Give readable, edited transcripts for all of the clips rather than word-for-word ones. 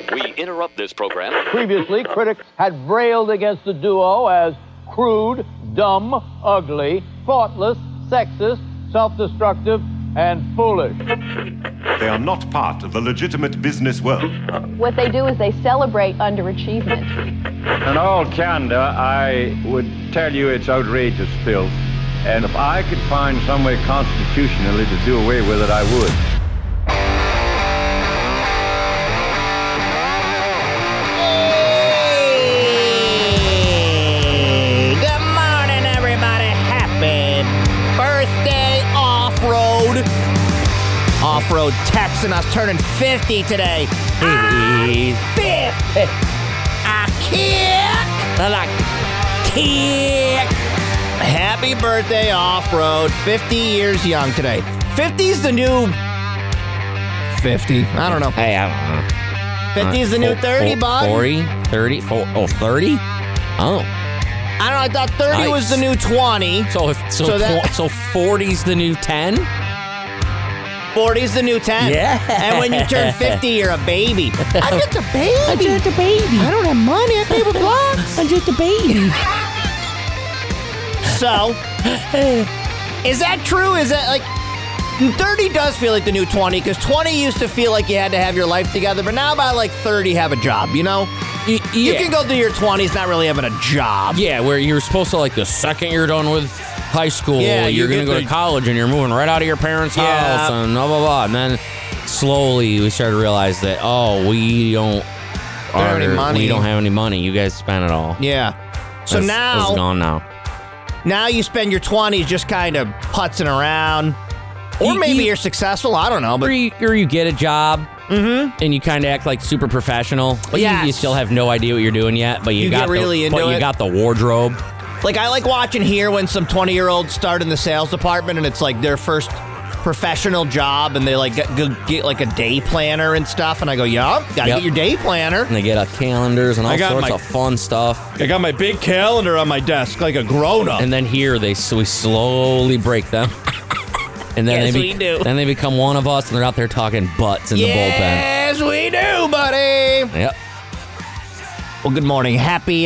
We interrupt this program. Previously, critics had railed against the duo as crude, dumb, ugly, thoughtless, sexist, self-destructive, and foolish. They are not part of the legitimate business world. What they do is they celebrate underachievement. In all candor, I would tell you it's outrageous filth. And if I could find some way constitutionally to do away with it, I would. Hey! Good morning, everybody. Happy birthday, Off-Road. Off-Road Texan. I was turning 50 today. He's 50. I kick. Happy birthday, Off-Road. 50 years young today. 50's the new 50. I don't know. Hey, I don't know. 50's the new 30, bud. 40, 30, 30? Oh. I don't know. I thought 30 was the new 20. So 40's the new 10? 40's the new 10. Yeah. And when you turn 50, you're a baby. I'm just a baby. I don't have money. I pay with blocks. I'm just a baby. So, is that true? Is that like 30 does feel like the new 20? Because 20 used to feel like you had to have your life together, but now by like 30, have a job, you know? You can go through your 20s not really having a job. Yeah, where you're supposed to, like, the second you're done with high school, you're going to go to college and you're moving right out of your parents' house and blah, blah, blah. And then slowly we started to realize that, we don't have any money. You guys spent it all. Yeah. So That's gone now. Now you spend your 20s just kind of putzing around. Or maybe you're successful. I don't know. But or you get a job, and you kind of act like super professional. But you still have no idea what you're doing yet. But you got the wardrobe. Like, I like watching here when some 20-year-olds start in the sales department, and it's like their first professional job, and they like get like a day planner and stuff. And I go, gotta get your day planner. And they get calendars and all sorts of fun stuff. I got my big calendar on my desk like a grown-up. And then here we slowly break them. And then then they become one of us, and they're out there talking butts in the bullpen. Yes, we do, buddy. Yep. Well, good morning. Happy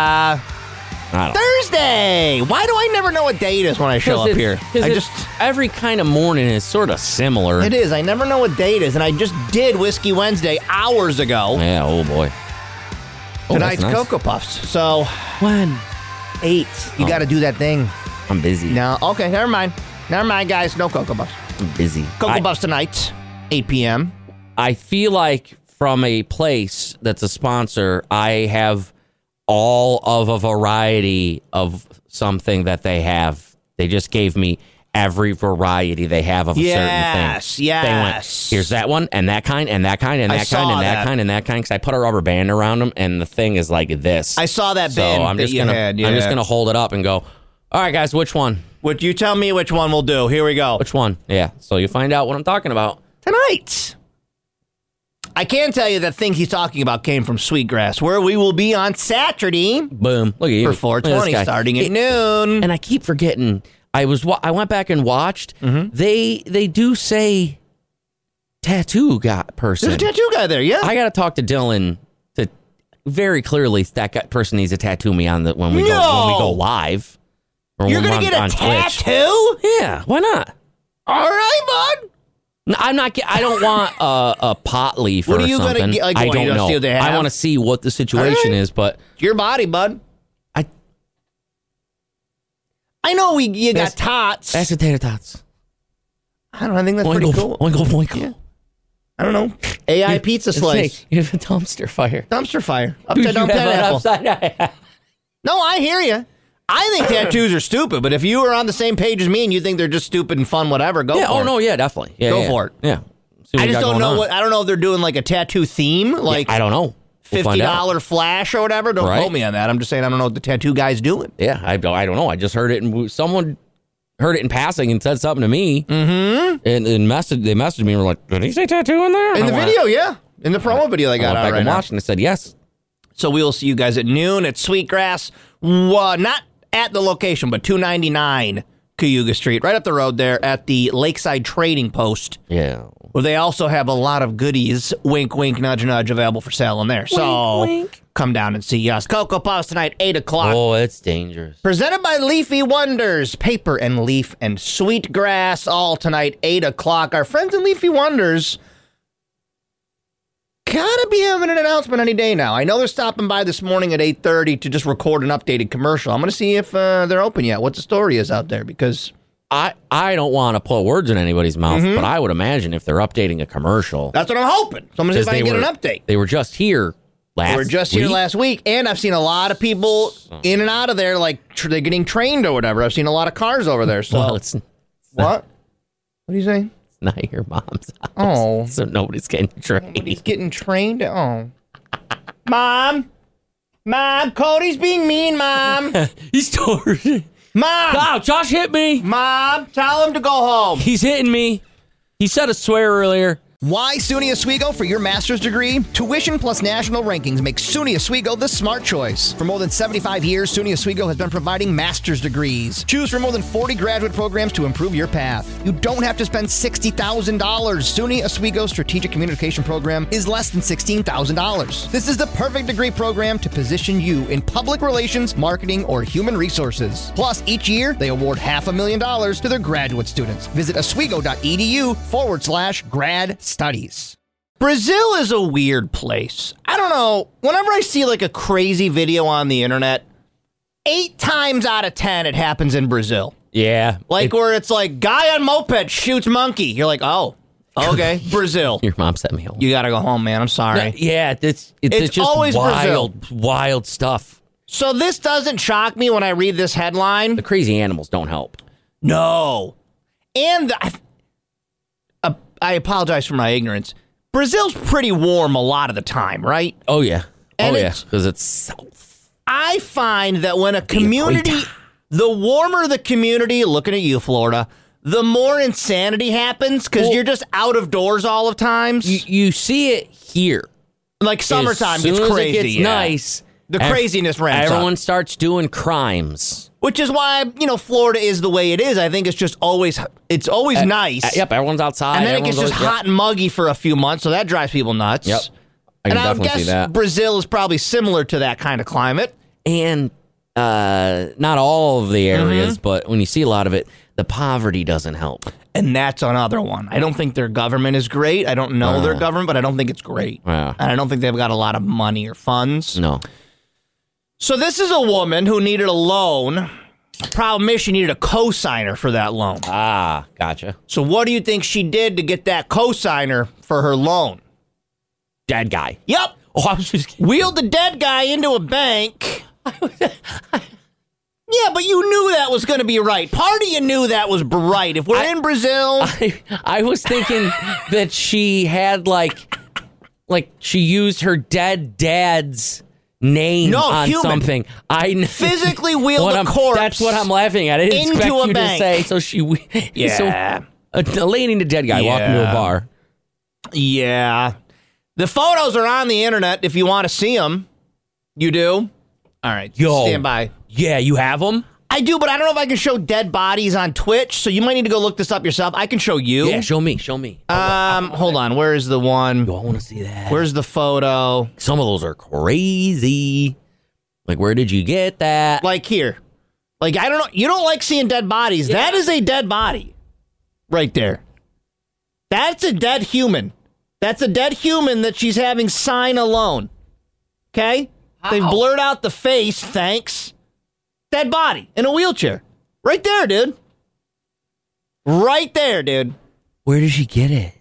Thursday. Why do I never know what day it is when I show up here? Every kind of morning is sort of similar. It is. I never know what day it is, and I just did Whiskey Wednesday hours ago. Yeah, oh boy. Tonight's nice. Cocoa Puffs. So when 8, you got to do that thing. I'm busy. No, okay, never mind. Never mind, guys. No Cocoa Puffs. I'm busy. Cocoa Puffs tonight, 8 p.m. I feel like from a place that's a sponsor, I have all of a variety of something that they have. They just gave me every variety they have of a certain thing. Yes. They went, here's that one, and that kind, and that kind, and that kind, and that kind, and that kind. Because I put a rubber band around them, and the thing is like this. I saw that band I'm just gonna hold it up and go, all right, guys, which one? Would you tell me which one we'll do? Here we go. Which one? Yeah. So you find out what I'm talking about tonight. I can tell you that thing he's talking about came from Sweetgrass, where we will be on Saturday. Boom. Look at you. For 420, starting at noon. And I keep forgetting. I went back and watched. Mm-hmm. They do say tattoo person. There's a tattoo guy there, yeah. I got to talk to Dylan to very clearly that person needs to tattoo me on when we go live. You're going to get a tattoo? Yeah, why not? All right, bud. No, I'm not. I don't want a pot leaf or something. What are you going to get? Like, I don't know. I want to see what the situation is, but it's your body, bud. I know you got tots. That's the tater tots. I don't know. I think that's pretty cool. Oinkle. Yeah. I don't know. AI pizza slice. You have a dumpster fire. Upside down pineapple. No, I hear you. I think tattoos are stupid, but if you are on the same page as me and you think they're just stupid and fun, whatever, go for it. Oh, no, yeah, definitely. Yeah, go for it. Yeah. I just don't know I don't know if they're doing like a tattoo theme. Like I don't know. $50 flash or whatever. Don't quote me on that. I'm just saying I don't know what the tattoo guy's doing. Yeah, I don't know. I just heard it, and someone heard it in passing and said something to me. Mm-hmm. And they messaged me and were like, did he say tattoo in there? In the video, yeah. In the promo video they got out right now. And they said yes. So we will see you guys at noon at Sweetgrass. Not at the location, but $2.99 Cayuga Street, right up the road there at the Lakeside Trading Post. Yeah. Where they also have a lot of goodies, wink, wink, nudge, nudge, available for sale in there. So wink. Come down and see us. Cocoa Puffs tonight, 8 o'clock. Oh, it's dangerous. Presented by Leafy Wonders, paper and leaf and sweetgrass, all tonight, 8 o'clock. Our friends at Leafy Wonders gotta be having an announcement any day now. I know they're stopping by this morning at 8:30 to just record an updated commercial. I'm going to see if they're open yet, what the story is out there, because I don't want to put words in anybody's mouth, but I would imagine if they're updating a commercial. that's what I'm hoping. So I'm going to see if I can get an update. They were just here last week, and I've seen a lot of people in and out of there, like they're getting trained or whatever. I've seen a lot of cars over there. So Well, it's what? What are you saying? not your mom's house. Oh. So nobody's getting trained. Nobody's getting trained? Oh. Mom, Cody's being mean, Mom. He's torn. Mom, Oh, Josh hit me. Mom, tell him to go home. He's hitting me. He said a swear earlier. Why SUNY Oswego for your master's degree? Tuition plus national rankings makes SUNY Oswego the smart choice. For more than 75 years, SUNY Oswego has been providing master's degrees. Choose from more than 40 graduate programs to improve your path. You don't have to spend $60,000. SUNY Oswego's strategic communication program is less than $16,000. This is the perfect degree program to position you in public relations, marketing, or human resources. Plus, each year, they award $500,000 to their graduate students. Visit oswego.edu/grad studies. Brazil is a weird place. I don't know. Whenever I see like a crazy video on the internet, 8 times out of 10 it happens in Brazil. Yeah. Like where it's like guy on moped shoots monkey. You're like, oh, okay, Brazil. Your mom sent me home. You gotta go home, man. I'm sorry. Yeah, it's just always wild stuff. So this doesn't shock me when I read this headline. The crazy animals don't help. No. And I apologize for my ignorance. Brazil's pretty warm a lot of the time, right? Oh, yeah. And Because it's south. I find that when a community, the warmer the community, looking at you, Florida, the more insanity happens because you're just out of doors all of times. You see it here. Like summertime gets crazy. It gets nice. The craziness ramps Everyone up. starts doing crimes. Which is why, Florida is the way it is. I think it's just always nice. Yep, everyone's outside. And then it gets just hot and muggy for a few months, so that drives people nuts. Yep. I can and definitely I guess see that. Brazil is probably similar to that kind of climate. And not all of the areas, but when you see a lot of it, the poverty doesn't help. And that's another one. I don't think their government is great. I don't know their government, but I don't think it's great. And I don't think they've got a lot of money or funds. No. So this is a woman who needed a loan. Problem is she needed a cosigner for that loan. Ah, gotcha. So what do you think she did to get that cosigner for her loan? Dead guy. Yep. Oh, I was just kidding. Wheeled the dead guy into a bank. Yeah, but you knew that was going to be right. Part of you knew that was right. If we're in Brazil. I was thinking that she had like she used her dead dad's name on human. Something. I physically wheeled a corpse. That's what I'm laughing at. I didn't expect into a you bank. to say. So she, yeah, so a lady and a dead guy walking to a bar. Yeah, the photos are on the internet. If you want to see them, you do. All right, stand by. Yeah, you have them. I do, but I don't know if I can show dead bodies on Twitch, so you might need to go look this up yourself. I can show you. Yeah, show me. Hold on. Where is the one? Oh, I want to see that. Where's the photo? Some of those are crazy. Like, where did you get that? Like here. Like, I don't know. You don't like seeing dead bodies. Yeah. That is a dead body. Right there. That's a dead human. That's a dead human that she's having sign a loan. Okay? How? They've blurred out the face, thanks. Dead body in a wheelchair. Right there, dude. Right there, dude. Where did she get it?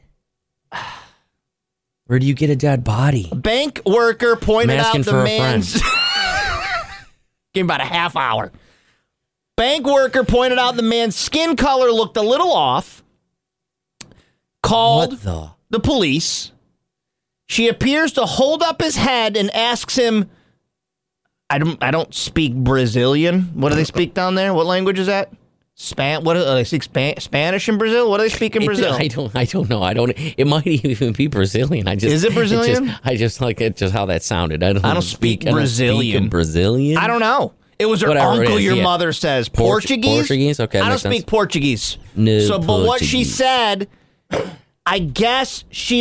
Where do you get a dead body? A bank worker pointed out the man's... Give him about a half hour. Bank worker pointed out the man's skin color looked a little off. Called the police. She appears to hold up his head and asks him... I don't speak Brazilian. What do they speak down there? What language is that? What do they speak Spanish in Brazil? What do they speak in Brazil? I don't know. It might even be Brazilian. Is it Brazilian? I just like it. Just how that sounded. I don't speak Brazilian. Brazilian. I don't know. It was her Whatever it uncle, is, your yeah. mother says. Portuguese? Portuguese? Okay, I don't makes speak sense. Portuguese. No So, but what she Portuguese. said, I guess she,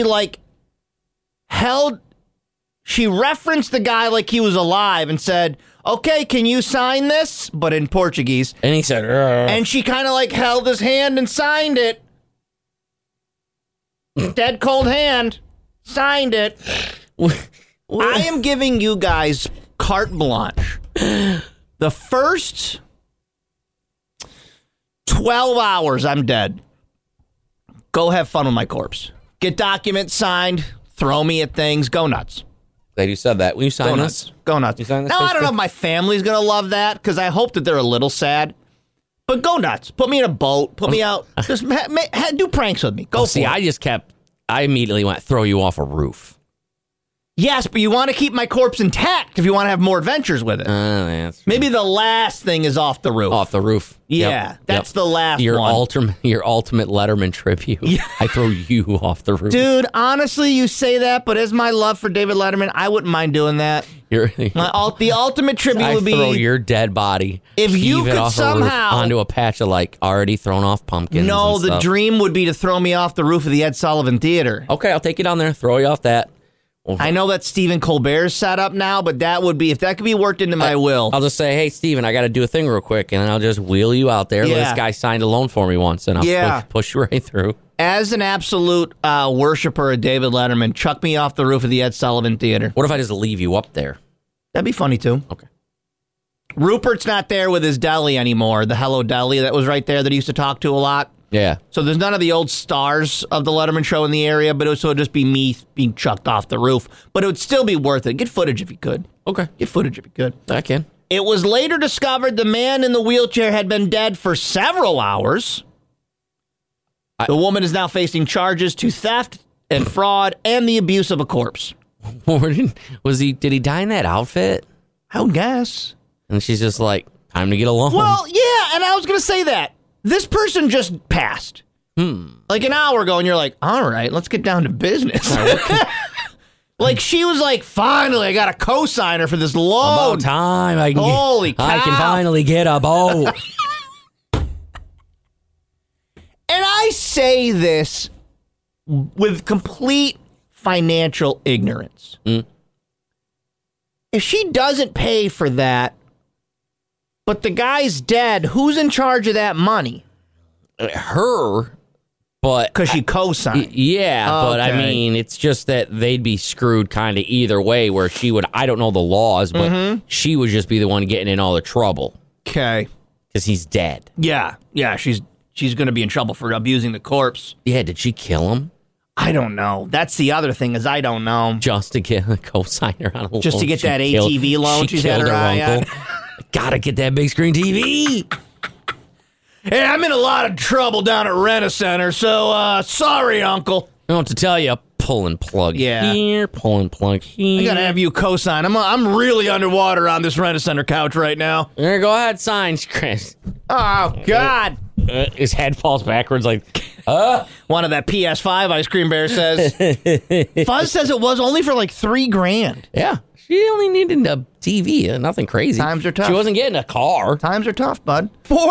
she referenced the guy like he was alive and said, okay, can you sign this? But in Portuguese. And he said, And she kind of held his hand and signed it. Dead cold hand. Signed it. I am giving you guys carte blanche. The first 12 hours, I'm dead. Go have fun with my corpse. Get documents signed. Throw me at things. Go nuts. Glad you said that. Will you sign Go this? nuts. Go nuts. You sign this Now, I don't know Facebook? if my family's going to love that because I hope that they're a little sad. But go nuts. Put me in a boat. Put me out. Just do pranks with me. Go for See, it. I immediately went, throw you off a roof. Yes, but you want to keep my corpse intact if you want to have more adventures with it. That's Maybe the last thing is off the roof. off the roof. Yeah, Yep, that's yep. the last your one. Your ultimate Letterman tribute. Yeah. I throw you off the roof. Dude, honestly, you say that, but as my love for David Letterman, I wouldn't mind doing that. The ultimate tribute I would be throw your dead body. If you heave it could off a roof somehow- onto a patch of already thrown off pumpkins. No, and the stuff. dream would be to throw me off the roof of the Ed Sullivan Theater. Okay, I'll take you down there. Throw you off that. I know that's Stephen Colbert's set up now, but that would be, if that could be worked into my will. I'll just say, hey, Steven, I got to do a thing real quick, and then I'll just wheel you out there. Yeah. This guy signed a loan for me once, and I'll Yeah. push you right through. As an absolute worshiper of David Letterman, chuck me off the roof of the Ed Sullivan Theater. What if I just leave you up there? That'd be funny, too. Okay. Rupert's not there with his deli anymore, the Hello Deli that was right there that he used to talk to a lot. Yeah. So there's none of the old stars of the Letterman show in the area, but it would just be me being chucked off the roof. But it would still be worth it. Get footage if you could. Okay. Get footage if you could. I can. It was later discovered the man in the wheelchair had been dead for several hours. The woman is now facing charges to theft and fraud and the abuse of a corpse. Did he die in that outfit? I would guess. And she's just like, time to get along. Well, yeah, and I was going to say that. This person just passed. Like an hour ago, and you're like, all right, let's get down to business. Like, she was like, finally, I got a co-signer for this loan. About time. Holy cow. I can finally get a boat. And I say this with complete financial ignorance. If she doesn't pay for that, but the guy's dead, who's in charge of that money? Her, but... Because she co-signed. Yeah, but I Okay. mean, it's just that they'd be screwed kind of either way, where she would, I don't know the laws, but she would just be the one getting in all the trouble. Okay. Because he's dead. Yeah, she's going to be in trouble for abusing the corpse. Yeah, did she kill him? I don't know. That's the other thing is I don't know. Just to get a co-signer on a loan. Just to get She that killed- ATV loan she she's had killed her eye on. Gotta get that big screen TV. Hey, I'm in a lot of trouble down at Rent-A-Center, so sorry, Uncle. I don't know what to tell you. Pulling plug Yeah. here, pulling plug here. I gotta have you co-sign. I'm really underwater on this Rent-A-Center couch right now. There, go ahead, sign, Chris. Oh, God. His head falls backwards like, One of that PS5 Ice Cream Bear says. Fuzz says it was only for like $3,000. yeah. She only needed a TV, nothing crazy. Times are tough. She wasn't getting a car. Times are tough, bud.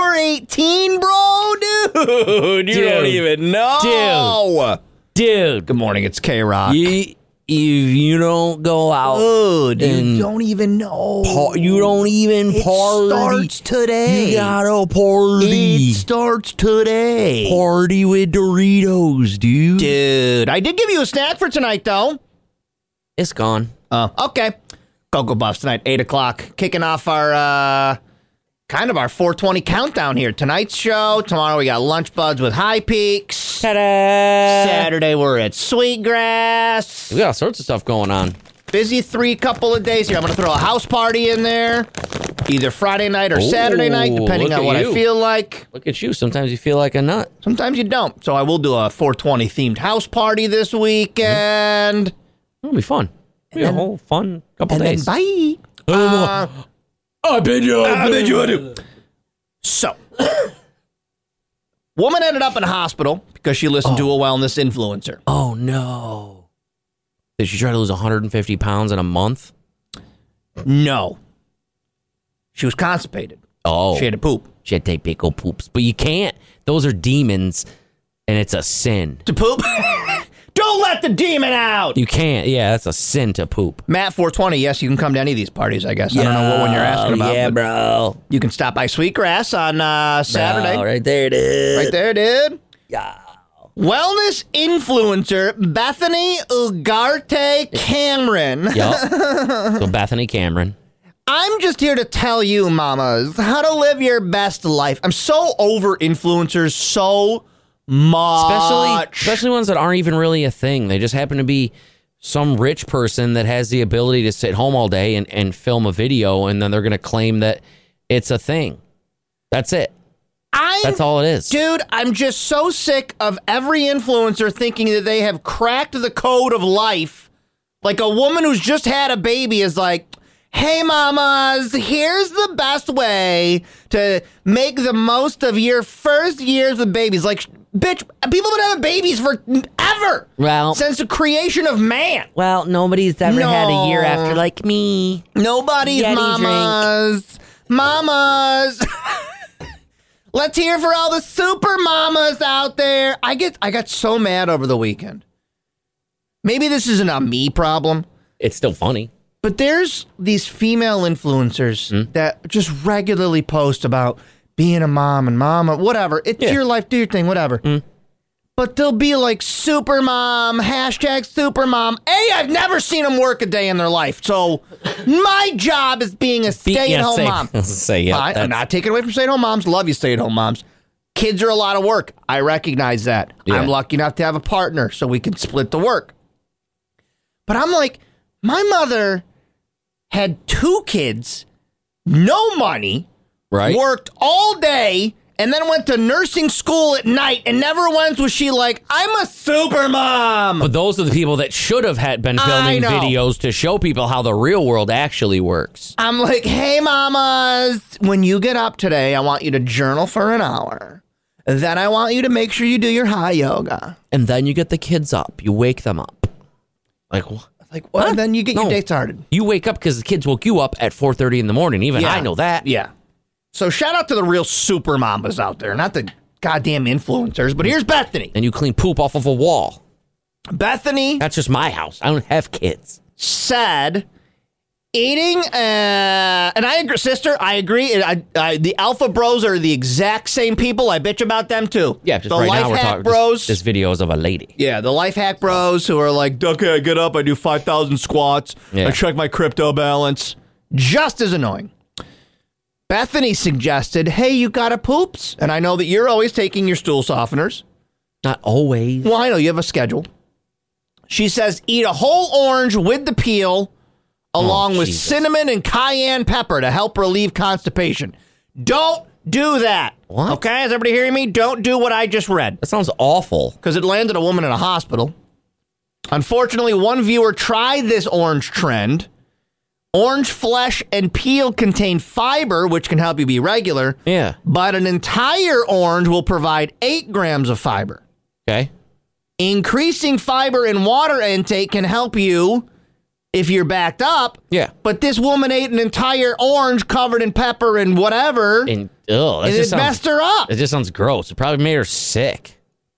418, bro, dude. You don't even know. Dude. Good morning, it's K-Rock. If you don't go out, Oh, dude, and don't even know. you don't even It party. starts today. You gotta party. It starts today. Party with Doritos, dude. Dude, I did give you a snack for tonight, though. It's gone. Okay. Cocoa Buffs tonight, 8 o'clock. Kicking off our, kind of our 420 countdown here. Tonight's show. Tomorrow we got Lunch Buds with High Peaks. Ta-da! Saturday we're at Sweetgrass. We got all sorts of stuff going on. Busy couple of days here. I'm going to throw a house party in there. Either Friday night or Saturday night, depending look on at what you. I feel like. Look at you. Sometimes you feel like a nut. Sometimes you don't. So I will do a 420 themed house party this weekend. It'll be fun. It'll be a whole fun couple And days. then bye. I bet you. I do. So, woman ended up in a hospital because she listened to a wellness influencer. Oh, no. Did she try to lose 150 pounds in a month? No. She was constipated. Oh. She had to poop. She had to take big old poops. But you can't. Those are demons, and it's a sin. To poop? Don't let the demon out! You can't. Yeah, that's a sin to poop. Matt 420, yes, you can come to any of these parties, I guess. I don't know what one you're asking about. Yeah, bro. You can stop by Sweetgrass on Saturday. Bro, right there, dude. Right there, dude. Yeah. Wellness influencer Bethany Ugarte Cameron. Yup. So Bethany Cameron. I'm just here to tell you, mamas, how to live your best life. I'm so over influencers so much. Especially ones that aren't even really a thing. They just happen to be some rich person that has the ability to sit home all day and film a video, and then they're going to claim that it's a thing. That's it. That's all it is. Dude, I'm just so sick of every influencer thinking that they have cracked the code of life. Like a woman who's just had a baby is like, hey, mamas, here's the best way to make the most of your first years with babies. Like, bitch, people have been having babies forever. Well, since the creation of man. Well, nobody's ever had a year after like me. Nobody's Yeti mamas. Drink. Mamas. Let's hear for all the super mamas out there. I got so mad over the weekend. Maybe this isn't a me problem. It's still funny. But there's these female influencers that just regularly post about being a mom and mama, whatever. It's your life, do your thing, whatever. But they'll be like super mom, hashtag super mom. I've never seen them work a day in their life. So my job is being a stay-at-home mom. I'm not taking away from stay-at-home moms. Love you, stay-at-home moms. Kids are a lot of work. I recognize that. Yeah. I'm lucky enough to have a partner so we can split the work. But I'm like, my mother had 2 kids, no money, worked all day, and then went to nursing school at night, and never once was she like, I'm a super mom. But those are the people that should have been filming videos to show people how the real world actually works. I'm like, hey, mamas, when you get up today, I want you to journal for an hour. Then I want you to make sure you do your high yoga. And then you get the kids up. You wake them up. Like, what? Like, what? And then you get your day started. You wake up because the kids woke you up at 4:30 in the morning. Even I know that. Yeah. So shout out to the real super mamas out there, not the goddamn influencers. But here's Bethany. And you clean poop off of a wall. Bethany. That's just my house. I don't have kids. Said eating, and I agree, sister, I agree. The Alpha Bros are the exact same people. I bitch about them too. Yeah, just the right Life now we're Hack talking. Bros. This video is of a lady. Yeah, the Life Hack Bros who are like, okay, I get up, I do 5,000 squats, I check my crypto balance. Just as annoying. Bethany suggested, hey, you got a poops? And I know that you're always taking your stool softeners. Not always. Well, I know you have a schedule. She says, eat a whole orange with the peel, along with cinnamon and cayenne pepper to help relieve constipation. Don't do that. What? Okay, is everybody hearing me? Don't do what I just read. That sounds awful. Because it landed a woman in a hospital. Unfortunately, one viewer tried this orange trend. Orange flesh and peel contain fiber, which can help you be regular. Yeah. But an entire orange will provide 8 grams of fiber. Okay. Increasing fiber and water intake can help you if you're backed up. Yeah. But this woman ate an entire orange covered in pepper and whatever. And it messed her up. It just sounds gross. It probably made her sick.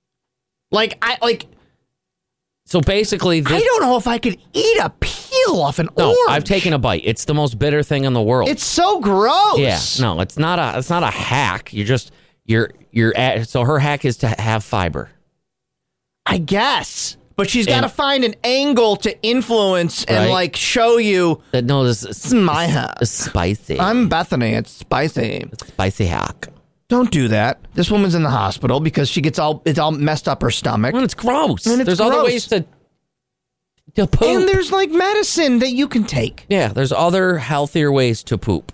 So basically, I don't know if I could eat a peel off an orange. I've taken a bite. It's the most bitter thing in the world. It's so gross. Yeah. No, it's not a hack. So her hack is to have fiber. I guess. But she's got to find an angle to influence and show you that. No, this is my hack. It's spicy. I'm Bethany. It's spicy. It's a spicy hack. Don't do that. This woman's in the hospital because it's all messed up her stomach. Well, it's gross. And there's other ways to poop. And there's medicine that you can take. Yeah, there's other healthier ways to poop.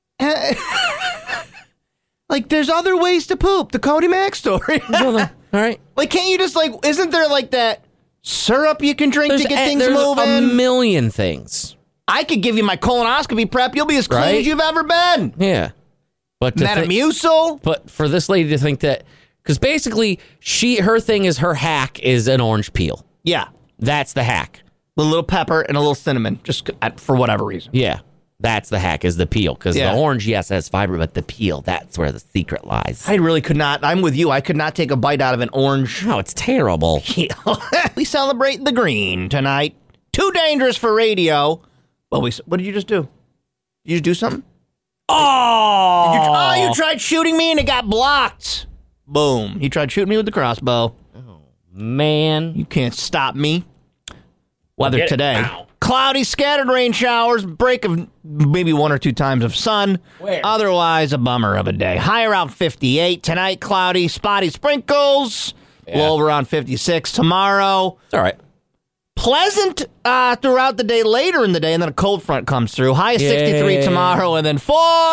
There's other ways to poop. The Cody Mack story. All right. Can't you just isn't there that syrup you can drink to get things moving? There's a million things. I could give you my colonoscopy prep. You'll be as clean as you've ever been. Yeah. But Metamucil. But for this lady to think that, because basically her thing is her hack is an orange peel. Yeah. That's the hack. A little pepper and a little cinnamon, just for whatever reason. Yeah. That's the hack, is the peel. Because the orange, yes, has fiber, but the peel, that's where the secret lies. I really could not. I'm with you. I could not take a bite out of an orange. No, it's terrible. We celebrate the green tonight. Too dangerous for radio. Well, what did you just do? Did you just do something? Oh! You tried shooting me and it got blocked. Boom. You tried shooting me with the crossbow. Oh, man. You can't stop me. Weather today. Cloudy, scattered rain showers, break of maybe 1 or 2 times of sun. Where? Otherwise, a bummer of a day. High around 58. Tonight, cloudy, spotty sprinkles. Low around 56 tomorrow. It's all right. Pleasant throughout the day, later in the day, and then a cold front comes through. High of 63 tomorrow, and then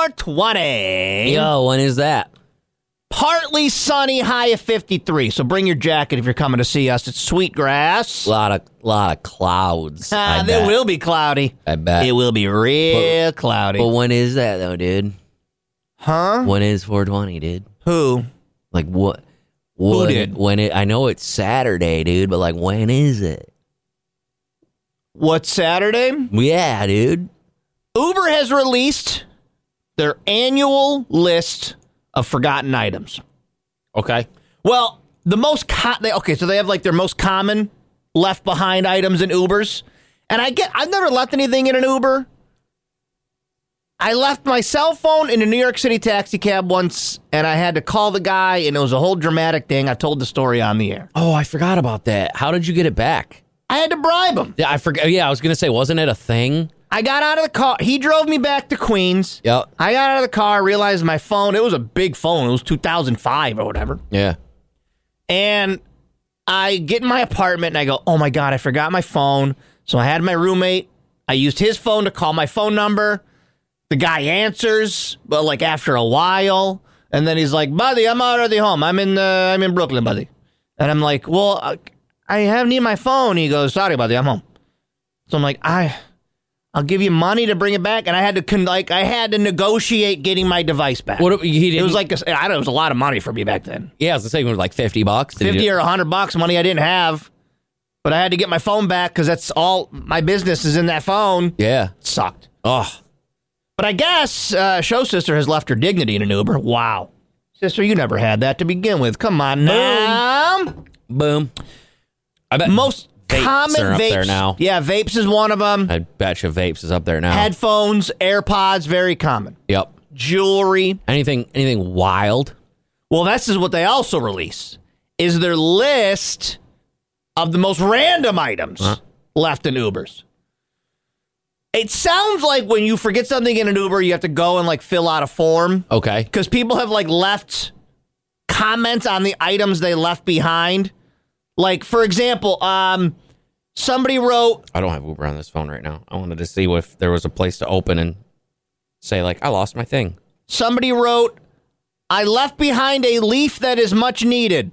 420. Yo, when is that? Partly sunny, high of 53. So bring your jacket if you're coming to see us. It's Sweetgrass. A lot of clouds. There will be cloudy. I bet. It will be real cloudy. But when is that, though, dude? Huh? When is 420, dude? Who? Like, what? Who did? I know it's Saturday, dude, but, like, when is it? What's Saturday? Yeah, dude. Uber has released their annual list of forgotten items. Okay. Well, the most so they have like their most common left behind items in Ubers. And I've never left anything in an Uber. I left my cell phone in a New York City taxi cab once, and I had to call the guy, and it was a whole dramatic thing. I told the story on the air. Oh, I forgot about that. How did you get it back? I had to bribe him. Yeah, I forgot. Yeah, I was going to say, wasn't it a thing? I got out of the car. He drove me back to Queens. Yep. I got out of the car, realized my phone, it was a big phone. It was 2005 or whatever. Yeah. And I get in my apartment and I go, oh my God, I forgot my phone. So I had my roommate. I used his phone to call my phone number. The guy answers, but like after a while. And then he's like, buddy, I'm already home. I'm in Brooklyn, buddy. And I'm like, well, I need my phone. He goes, sorry, buddy, I'm home. So I'm like, I'll give you money to bring it back, and I had to negotiate getting my device back. What it was like it was a lot of money for me back then. Yeah, I was saying it was like $50. 50 or $100 money I didn't have, but I had to get my phone back because that's all my business is in that phone. Yeah, it sucked. Oh, but I guess Show Sister has left her dignity in an Uber. Wow, sister, you never had that to begin with. Come on now. Boom. I bet most vapes common are up vapes. There now. Yeah, vapes is one of them. I bet you vapes is up there now. Headphones, AirPods, very common. Yep. Jewelry. Anything wild? Well, this is what they also release, is their list of the most random items left in Ubers. It sounds like when you forget something in an Uber, you have to go and like fill out a form. Okay. Because people have like left comments on the items they left behind. Like, for example, somebody wrote... I don't have Uber on this phone right now. I wanted to see if there was a place to open and say, like, I lost my thing. Somebody wrote, I left behind a leaf that is much needed.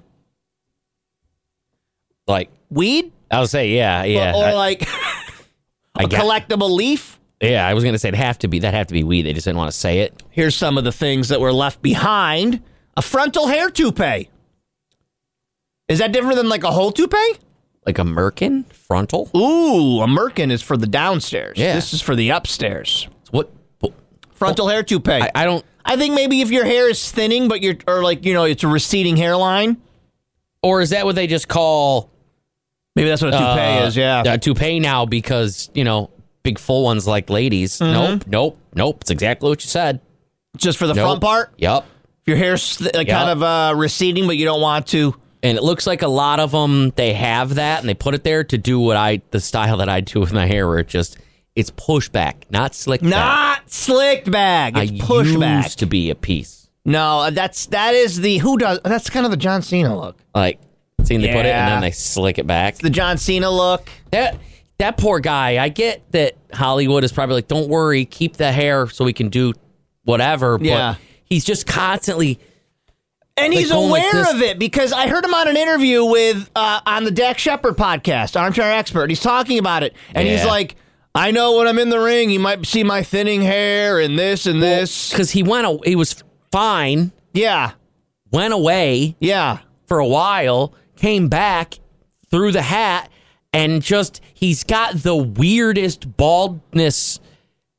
Like... Weed? I would say, yeah. Or like a collectible leaf? Yeah, I was going to say that'd have to be weed. They just didn't want to say it. Here's some of the things that were left behind. A frontal hair toupee. Is that different than like a whole toupee? Like a merkin? Frontal? Ooh, a merkin is for the downstairs. Yeah. This is for the upstairs. What? Frontal hair toupee. I don't... I think maybe if your hair is thinning, but it's a receding hairline. Or is that what they just call... Maybe that's what a toupee is, yeah. A toupee now because, big full ones like ladies. Mm-hmm. Nope. It's exactly what you said. Just for the front part? Yep. If your hair's kind of receding, but you don't want to... And it looks like a lot of them, they have that, and they put it there to do the style that I do with my hair, where it's pushback, not slicked back. Not slicked back. It's pushback. Used to be a piece. No, that's kind of the John Cena look. Like, they put it, and then they slick it back. It's the John Cena look. That poor guy, I get that Hollywood is probably like, don't worry, keep the hair so we can do whatever, but he's just constantly... And he's aware of it because I heard him on an interview with on the Dak Shepard podcast, Armchair Expert. He's talking about it, and he's like, "I know when I'm in the ring, you might see my thinning hair and this and this." Because he was fine. Yeah, went away. Yeah, for a while, came back, threw the hat, and he's got the weirdest baldness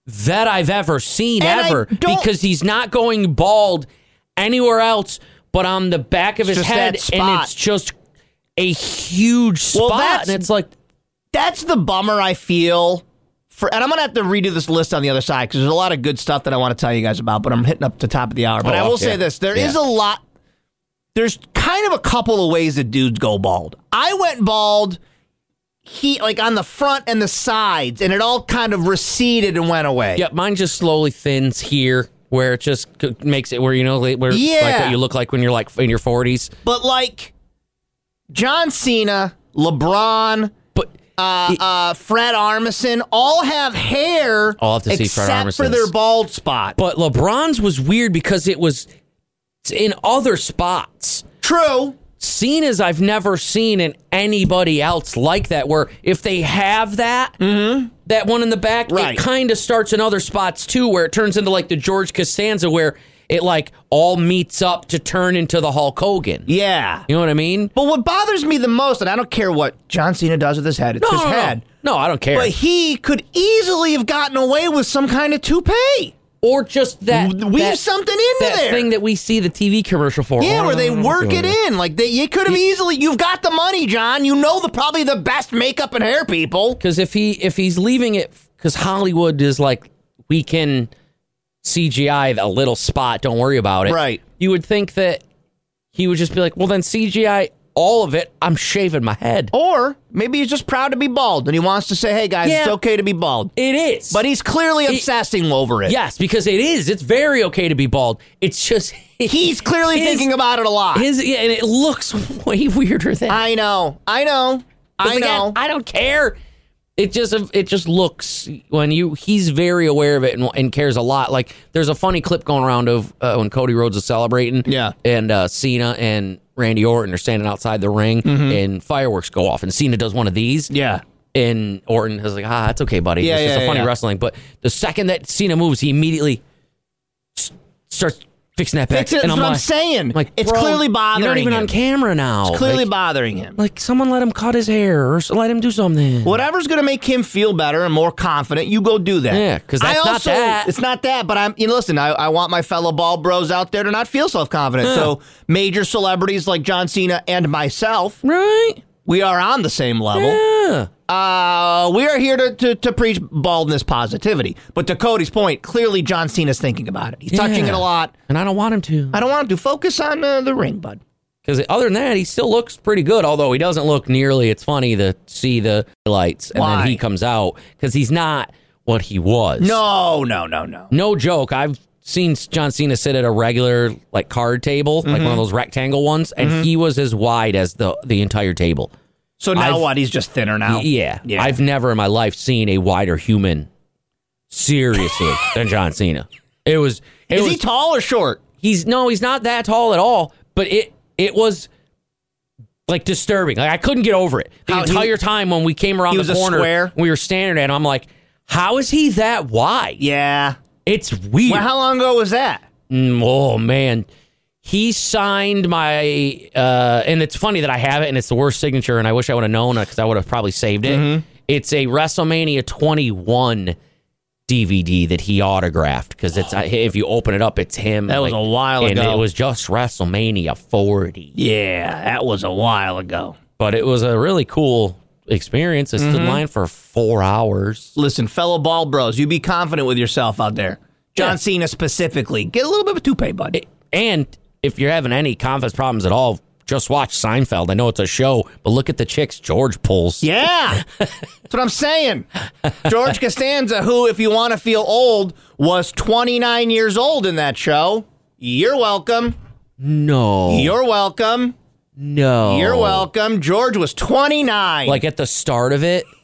that I've ever seen, And ever, because he's not going bald anywhere else but on the back of his just head, that spot. and it's just a huge spot, and it's like... That's the bummer I feel. And I'm going to have to redo this list on the other side because there's a lot of good stuff that I want to tell you guys about, but I'm hitting up the top of the hour. But I will say this. There is a lot. There's kind of a couple of ways that dudes go bald. I went bald like on the front and the sides, and it all kind of receded and went away. Yeah, mine just slowly thins here, where it just makes it where, you know, where like what you look like when you're like in your 40s. But like John Cena, LeBron... Fred Armisen all have hair except for their bald spot. But LeBron's was weird because it was in other spots. True. Cena's I've never seen in anybody else like that, where if they have that, that one in the back, it kind of starts in other spots too, where it turns into like the George Costanza, where it like all meets up to turn into the Hulk Hogan. Yeah. You know what I mean? But what bothers me the most, and I don't care what John Cena does with his head, it's his head. No, I don't care. But he could easily have gotten away with some kind of toupee. Or just weave something into that there. thing that we see the TV commercial for. Yeah, where they work it in. Like you could have easily. You've got the money, John. You know probably the best makeup and hair people. Because if he's leaving it, because Hollywood is like, we can CGI a little spot, don't worry about it. Right. You would think that he would just be like, well, then CGI all of it. I'm shaving my head. Or maybe he's just proud to be bald and he wants to say, hey, guys, it's okay to be bald. It is. But he's clearly obsessing over it. Yes, because it is. It's very okay to be bald. It's just... He's clearly thinking about it a lot. And it looks way weirder than... I know. I don't care. It just looks he's very aware of it and cares a lot. Like there's a funny clip going around of when Cody Rhodes is celebrating, and Cena and Randy Orton are standing outside the ring, and fireworks go off, and Cena does one of these, and Orton is like, it's okay, buddy, it's just a funny wrestling. But the second that Cena moves, he immediately starts fixing that back. And I'm saying. Like, it's clearly bothering him. You're not even on camera now. It's clearly bothering him. Like, someone let him cut his hair or let him do something. Whatever's going to make him feel better and more confident, you go do that. Yeah, because that's not that. It's not that, but listen, I want my fellow bald bros out there to not feel self-confident. Yeah. So major celebrities like John Cena and myself, we are on the same level. Yeah. We are here to preach baldness positivity. But to Cody's point, clearly John Cena's thinking about it. He's touching it a lot. And I don't want him to. I don't want him to. Focus on the ring, bud. Because other than that, he still looks pretty good, although he doesn't look nearly... It's funny to see the lights, and then he comes out, because he's not what he was. No. No joke. I've seen John Cena sit at a regular like card table, like one of those rectangle ones, and he was as wide as the entire table. So now what? He's just thinner now? Yeah. I've never in my life seen a wider human, seriously, than John Cena. Is he tall or short? He's not that tall at all, but it was like disturbing. Like I couldn't get over it. The entire time when we came around the corner, we were standing at him, I'm like, how is he that wide? Yeah. It's weird. Well, how long ago was that? Oh, man. He signed my, and it's funny that I have it, and it's the worst signature, and I wish I would have known it because I would have probably saved it. It's a WrestleMania 21 DVD that he autographed, because it's if you open it up, it's him. That was a while ago. And it was just WrestleMania 40. Yeah, that was a while ago. But it was a really cool experience. I stood in line for 4 hours. Listen, fellow bald bros, you be confident with yourself out there. John Cena specifically. Get a little bit of a toupee, bud. And if you're having any confidence problems at all, just watch Seinfeld. I know it's a show, but look at the chicks George pulls. Yeah, that's what I'm saying. George Costanza, who, if you want to feel old, was 29 years old in that show. You're welcome. No. You're welcome. No. You're welcome. George was 29. Like at the start of it?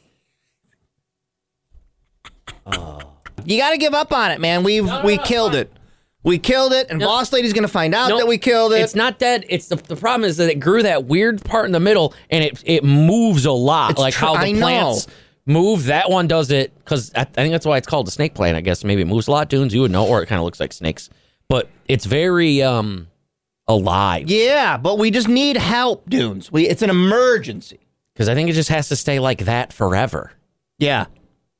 You got to give up on it, man. We killed it. We killed it, and Boss Lady's going to find out that we killed it. It's not dead. It's the problem is that it grew that weird part in the middle, and it moves a lot. Like how the plants move. That one does it, because I think that's why it's called the snake plant, I guess. Maybe it moves a lot, Dunes. You would know, or it kind of looks like snakes. But it's very alive. Yeah, but we just need help, Dunes. It's an emergency. Because I think it just has to stay like that forever. Yeah.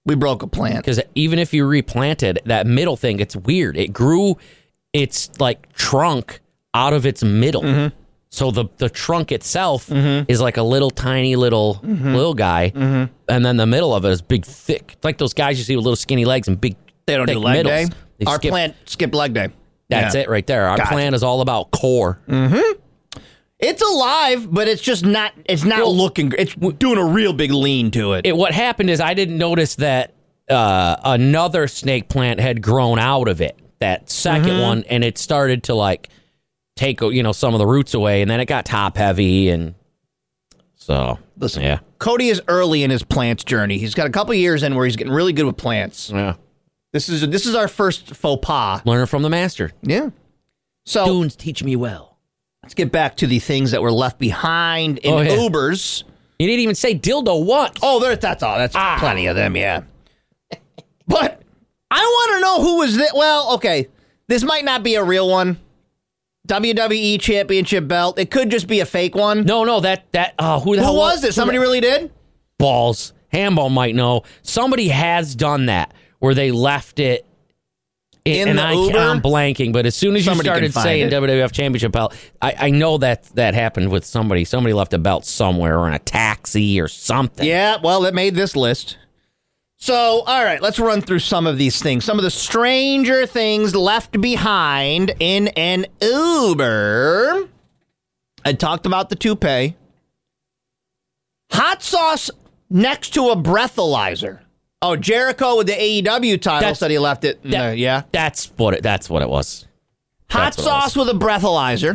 We broke a plant. Because even if you replanted that middle thing, it's weird. It grew its like trunk out of its middle. So the trunk itself is like a little tiny little guy, and then the middle of it is big, thick. It's like those guys you see with little skinny legs and big. They don't thick do leg middles. day. They Our skip- plant skipped leg day. That's it right there. Our plant is all about core. It's alive, but it's just not. It's not looking. It's doing a real big lean to it. What happened is I didn't notice that another snake plant had grown out of it. That second one, and it started to like take some of the roots away, and then it got top heavy, and so Listen, yeah. Cody is early in his plants journey. He's got a couple years in where he's getting really good with plants. Yeah, This is our first faux pas. learning from the master. Yeah. So Students teach me well. let's get back to the things that were left behind in Ubers. You didn't even say dildo once. Oh, that's all. That's plenty of them, yeah. But I want to know who was that. Well, okay, this might not be a real one. WWE Championship belt. It could just be a fake one. No, that who the hell was it? Somebody really did? Balls. Hambone might know. Somebody has done that where they left it In the Uber? I'm blanking, but as soon as Somebody you can started find saying it. WWF Championship belt, I know that happened with somebody. Somebody left a belt somewhere or in a taxi or something. Yeah, well, it made this list. So, all right, let's run through some of these things. Some of the stranger things left behind in an Uber. I talked about the toupee. Hot sauce next to a breathalyzer. Oh, Jericho with the AEW title said he left it. Yeah. That's what it was. Hot sauce with a breathalyzer.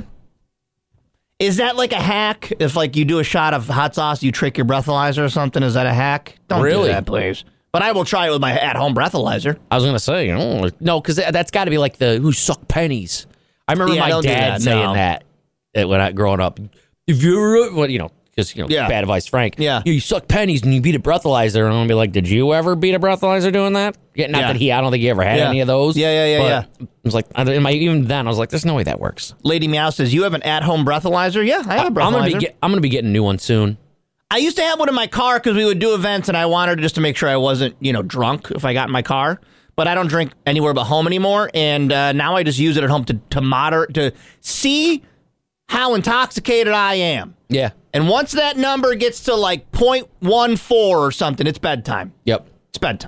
Is that like a hack? If like you do a shot of hot sauce, you trick your breathalyzer or something? Is that a hack? Don't Really? do that, please. But I will try it with my at-home breathalyzer. I was going to say, no, because that's got to be like the who suck pennies. I remember my don't do dad that, saying no. that when I growing up. If you ever, because Yeah. bad advice, Frank. Yeah. You suck pennies and you beat a breathalyzer, and I'm gonna be like, did you ever beat a breathalyzer doing that? Yeah, not that I don't think he ever had Yeah. any of those. Yeah. I was like, even then, I was like, there's no way that works. Lady Meow says, you have an at-home breathalyzer? Yeah, I have a breathalyzer. I'm gonna be getting a new one soon. I used to have one in my car because we would do events, and I wanted just to make sure I wasn't, drunk if I got in my car. But I don't drink anywhere but home anymore, and now I just use it at home to see how intoxicated I am. Yeah. And once that number gets to like 0.14 or something, it's bedtime. Yep. It's bedtime.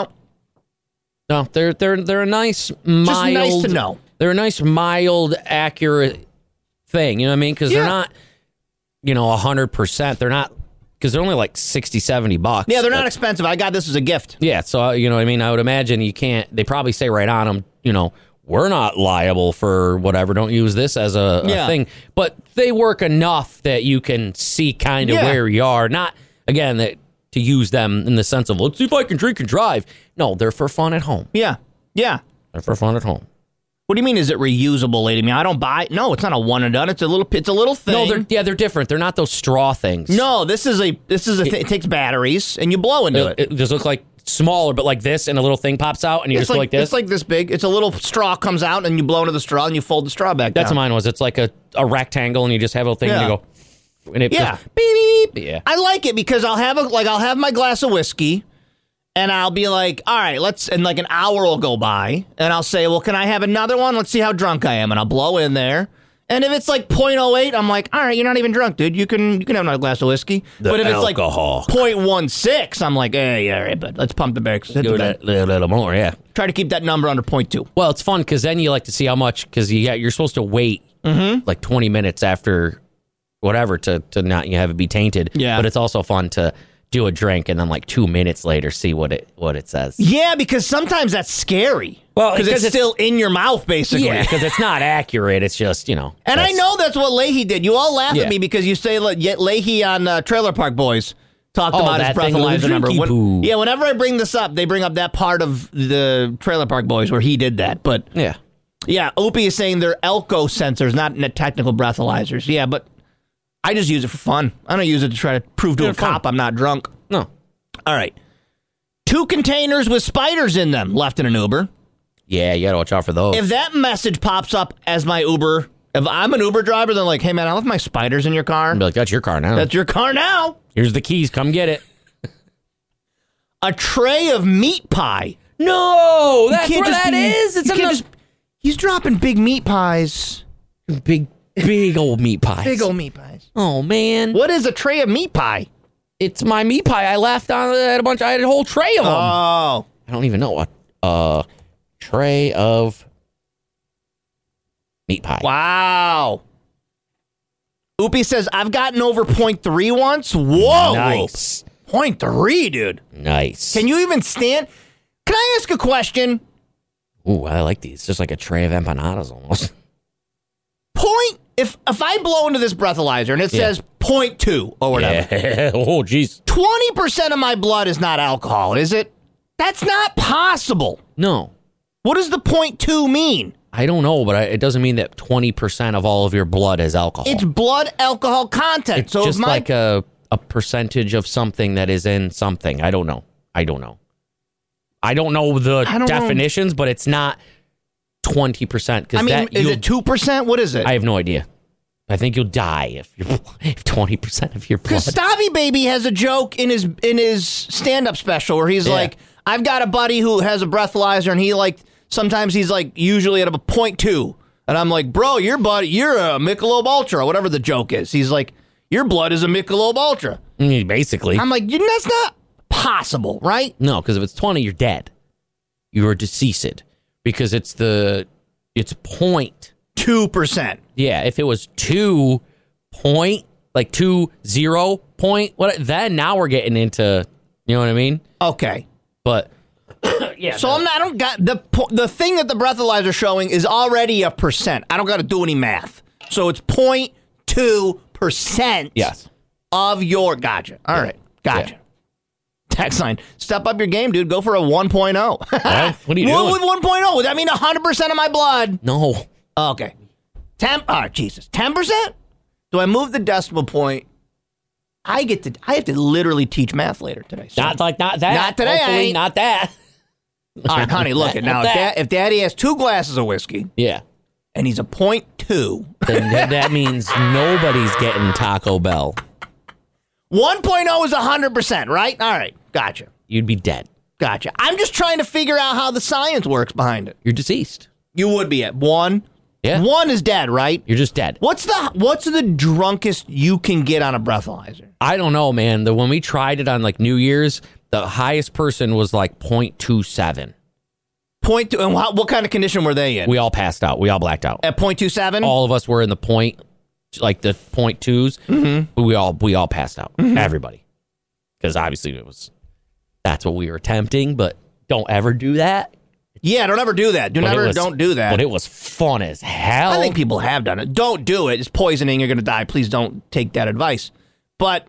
No, they're a nice mild. Just nice to know. They're a nice mild, accurate thing. You know what I mean? Because they're not, 100%. They're not, because they're only like $60, $70. Yeah, they're not expensive. I got this as a gift. Yeah, so you know what I mean. I would imagine you can't. They probably say right on them, we're not liable for whatever. Don't use this as a thing. But they work enough that you can see kind of where you are. Not again that to use them in the sense of let's see if I can drink and drive. No, they're for fun at home. Yeah. They're for fun at home. What do you mean? Is it reusable, lady? I mean, I don't buy. No, it's not a one and done. It's a little thing. No, they're different. They're not those straw things. No, this is a thing. It takes batteries and you blow into it. It just looks like smaller, but like this, and a little thing pops out, and you just go like this. It's like this big. It's a little straw comes out, and you blow into the straw, and you fold the straw back down. That's what mine was. It's like a rectangle, and you just have a thing, and you go, and it Yeah. goes, beep, beep, beep. Yeah. I like it because I'll have my glass of whiskey, and I'll be like, all right, and like an hour will go by, and I'll say, well, can I have another one? Let's see how drunk I am, and I'll blow in there. And if it's like 0.08, I'm like, all right, you're not even drunk, dude. You can have another glass of whiskey. But if alcohol. it's like 0.16, I'm like, hey, all right, but let's pump the brakes. Do it a little more, yeah. Try to keep that number under 0.2. Well, it's fun because then you like to see how much, because you're supposed to wait like 20 minutes after whatever to not have it be tainted. Yeah. But it's also fun to do a drink and then like 2 minutes later see what it says. Yeah, because sometimes that's scary. Well, because it's still in your mouth, basically. Yeah, because it's not accurate. It's just, And I know that's what Leahy did. You all laugh Yeah. at me because you say Leahy on Trailer Park Boys talked Oh, about his that thing, breathalyzer the number. drinky poo. Whenever I bring this up, they bring up that part of the Trailer Park Boys where he did that. But yeah, Opie is saying they're Elko sensors, not technical breathalyzers. Yeah, but I just use it for fun. I don't use it to try to prove to a cop I'm not drunk. No. All right. 2 containers with spiders in them left in an Uber. Yeah, you got to watch out for those. If that message pops up as my Uber, if I'm an Uber driver, they're like, hey, man, I left my spiders in your car. I'd be like, that's your car now. That's your car now. Here's the keys. Come get it. A tray of meat pie. No, that's where that is. It's he's dropping big meat pies. Big old meat pies. Big old meat pies. Oh, man. What is a tray of meat pie? It's my meat pie. I left on a bunch. I had a whole tray of them. Oh. I don't even know what. Tray of meat pie. Wow. Oopie says, I've gotten over 0.3 once. Whoa. Nice. 0.3, dude. Nice. Can you even stand? Can I ask a question? Ooh, I like these. Just like a tray of empanadas almost. If I blow into this breathalyzer and it says 0.2 or whatever. Yeah. Oh, jeez. 20% of my blood is not alcohol, is it? That's not possible. No. What does the 0.2 mean? I don't know, but it doesn't mean that 20% of all of your blood is alcohol. It's blood alcohol content. It's just like a percentage of something that is in something. I don't know. I don't know the definitions, but it's not 20%. I mean, is it 2%? What is it? I have no idea. I think you'll die if 20% of your blood. Because Stavy Baby has a joke in his stand-up special where he's like, I've got a buddy who has a breathalyzer, and he sometimes he's usually at a 0.2. And I'm like, bro, you're a Michelob Ultra, or whatever the joke is. He's like, your blood is a Michelob Ultra. Basically. I'm like, that's not possible, right? No, because if it's 20, you're dead. You are deceased. Because it's 0.2%. Yeah, if it was 2 point, 20 point, then now we're getting into, you know what I mean? Okay. But yeah. So I don't got the thing that the breathalyzer showing is already a percent. I don't got to do any math. So it's 0.2%. Yes. Of your gotcha. All right. Gotcha. Yeah. Text line. Step up your game, dude. Go for a 1.0. What are you doing? With 1.0? Would that mean 100% of my blood? No. Okay. 10%? Do I move the decimal point? I have to literally teach math later today. So. Not that. Not today. Hopefully not that. All right, honey, look it now. If Daddy has 2 glasses of whiskey, and he's a 0.2, then that means nobody's getting Taco Bell. 1.0 is 100%, right? All right, gotcha. You'd be dead. Gotcha. I'm just trying to figure out how the science works behind it. You're deceased. You would be at 1. Yeah. 1 is dead, right? You're just dead. What's the drunkest you can get on a breathalyzer? I don't know, man. When we tried it on New Year's, the highest person was 0.27. 0.2, and what kind of condition were they in? We all passed out. We all blacked out. At 0.27? All of us were in the point, the 0.2s. Mm-hmm. We all passed out. Mm-hmm. Everybody. Because obviously that's what we were attempting, but don't ever do that. Yeah, don't ever do that. Don't do that. But it was fun as hell. I think people have done it. Don't do it. It's poisoning. You're going to die. Please don't take that advice. But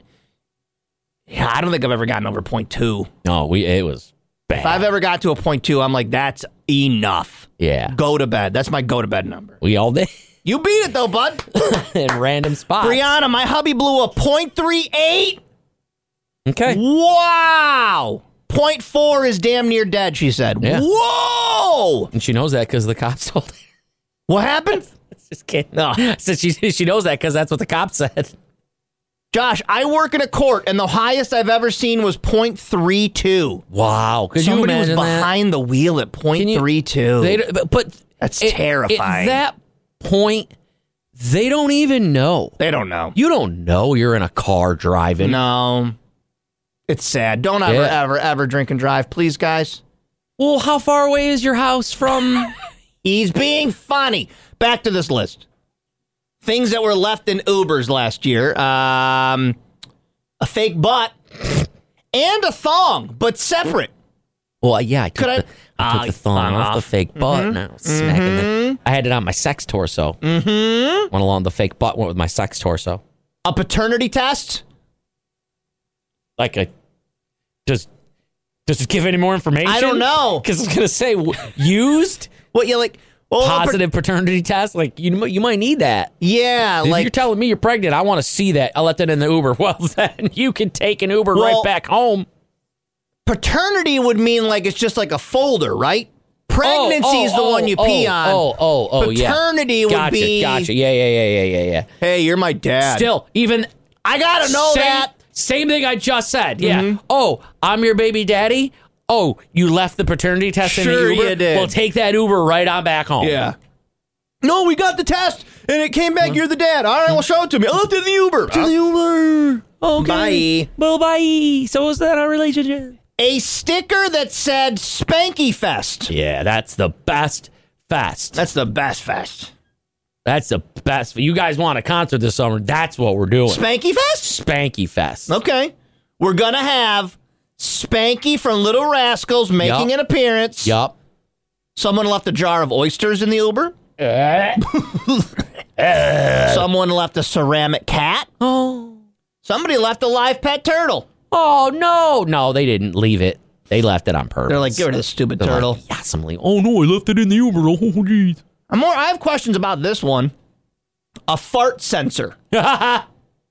yeah, I don't think I've ever gotten over 0.2. No, it was bad. If I've ever got to a 0.2, I'm like, that's enough. Yeah. Go to bed. That's my go to bed number. We all did. You beat it though, bud. In random spots. Brianna, my hubby blew a 0.38. Okay. Wow. 0.4 is damn near dead, she said. Yeah. Whoa! And she knows that because the cops told her. What happened? Just kidding. No. So she knows that because that's what the cops said. Josh, I work in a court, and the highest I've ever seen was 0.32. Wow. Could Somebody you imagine was behind the wheel at 0.32. But that's terrifying. At that point, they don't even know. They don't know. You don't know you're in a car driving. No. It's sad. Don't ever drink and drive, please, guys. Well, how far away is your house from? He's being funny. Back to this list. Things that were left in Ubers last year. A fake butt and a thong, but separate. Well, yeah, I took the thong off the fake butt. Mm-hmm. And I was smacking I had it on my sex torso. Mm-hmm. Went along the fake butt, went with my sex torso. A paternity test? Does it give any more information? I don't know. Because I was going to say, used? What, you positive paternity test? You might need that. Yeah. If you're telling me you're pregnant, I want to see that. I'll let that in the Uber. Well, then you can take an Uber right back home. Paternity would mean it's just a folder, right? Pregnancy is the one you pee on. Paternity would be... Gotcha. Yeah. Hey, you're my dad. Still, even... I gotta know that. Same thing I just said. Yeah. Mm-hmm. Oh, I'm your baby daddy. Oh, you left the paternity test in the Sure Uber? you did. Well, take that Uber right on back home. Yeah. No, we got the test, and it came back. You're the dad. All right, well, show it to me. I left it in the Uber. To the Uber. Okay. Bye. Well, bye. So is that our relationship? A sticker that said Spanky Fest. Yeah, that's the best fest. That's the best fest. That's the best. You guys want a concert this summer? That's what we're doing. Spanky Fest? Spanky Fest. Okay. We're going to have Spanky from Little Rascals making an appearance. Yup. Someone left a jar of oysters in the Uber. Someone left a ceramic cat. Oh. Somebody left a live pet turtle. Oh, no. No, they didn't leave it. They left it on purpose. They're like, get rid of the stupid turtle. Like, yes, I'm like, oh, no, I left it in the Uber. Oh, jeez. I have questions about this one. A fart sensor. Why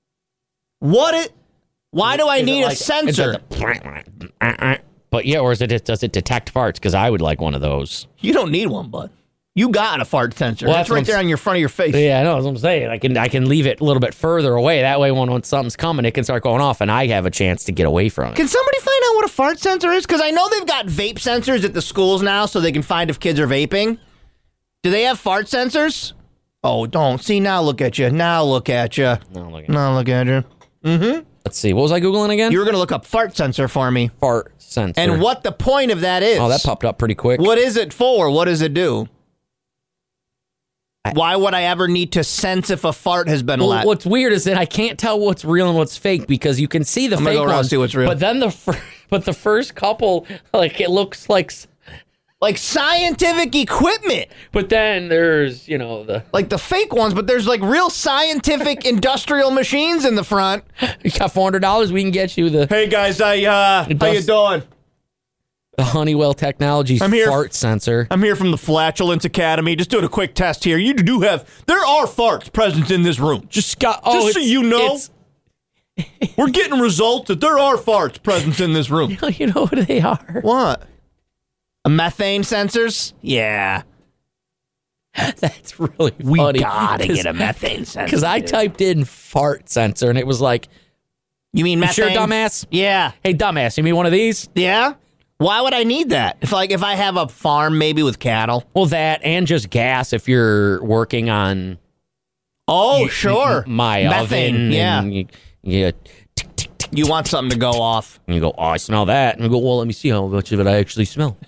do I need a sensor? But yeah, or does it detect farts? Because I would like one of those. You don't need one, bud. You got a fart sensor. Well, that's right there on your front of your face. Yeah, I know. That's what I'm saying. I can leave it a little bit further away. That way, when something's coming, it can start going off, and I have a chance to get away from it. Can somebody find out what a fart sensor is? Because I know they've got vape sensors at the schools now, so they can find if kids are vaping. Do they have fart sensors? Oh, don't. See, now look at you. Now look at you. No, look at you. Mm-hmm. Let's see. What was I Googling again? You were going to look up fart sensor for me. Fart sensor. And what the point of that is. Oh, that popped up pretty quick. What is it for? What does it do? Why would I ever need to sense if a fart has been let? What's weird is that I can't tell what's real and what's fake because you can see the I'm fake gonna go around ones. and see what's real. But then the first couple, like it looks like scientific equipment. But then there's, the like the fake ones, but there's like real scientific industrial machines in the front. You got $400, we can get you the Hey guys, how you doing? The Honeywell Technologies I'm here. fart sensor. I'm here from the Flatulence Academy. Just doing a quick test here. You do there are farts present in this room. Just so you know, we're getting results that there are farts present in this room. You know what they are? What? A methane sensors? Yeah. That's really funny. We gotta get a methane sensor. Because I typed in fart sensor and it was like, you mean methane? You sure, dumbass? Yeah. Hey, dumbass, you mean one of these? Yeah. Why would I need that? If I have a farm maybe with cattle. Well, that and just gas if you're working on. Oh, sure. My methane, oven. yeah. And you want something to go off. And you go, oh, I smell that. And you go, well, let me see how much of it I actually smell.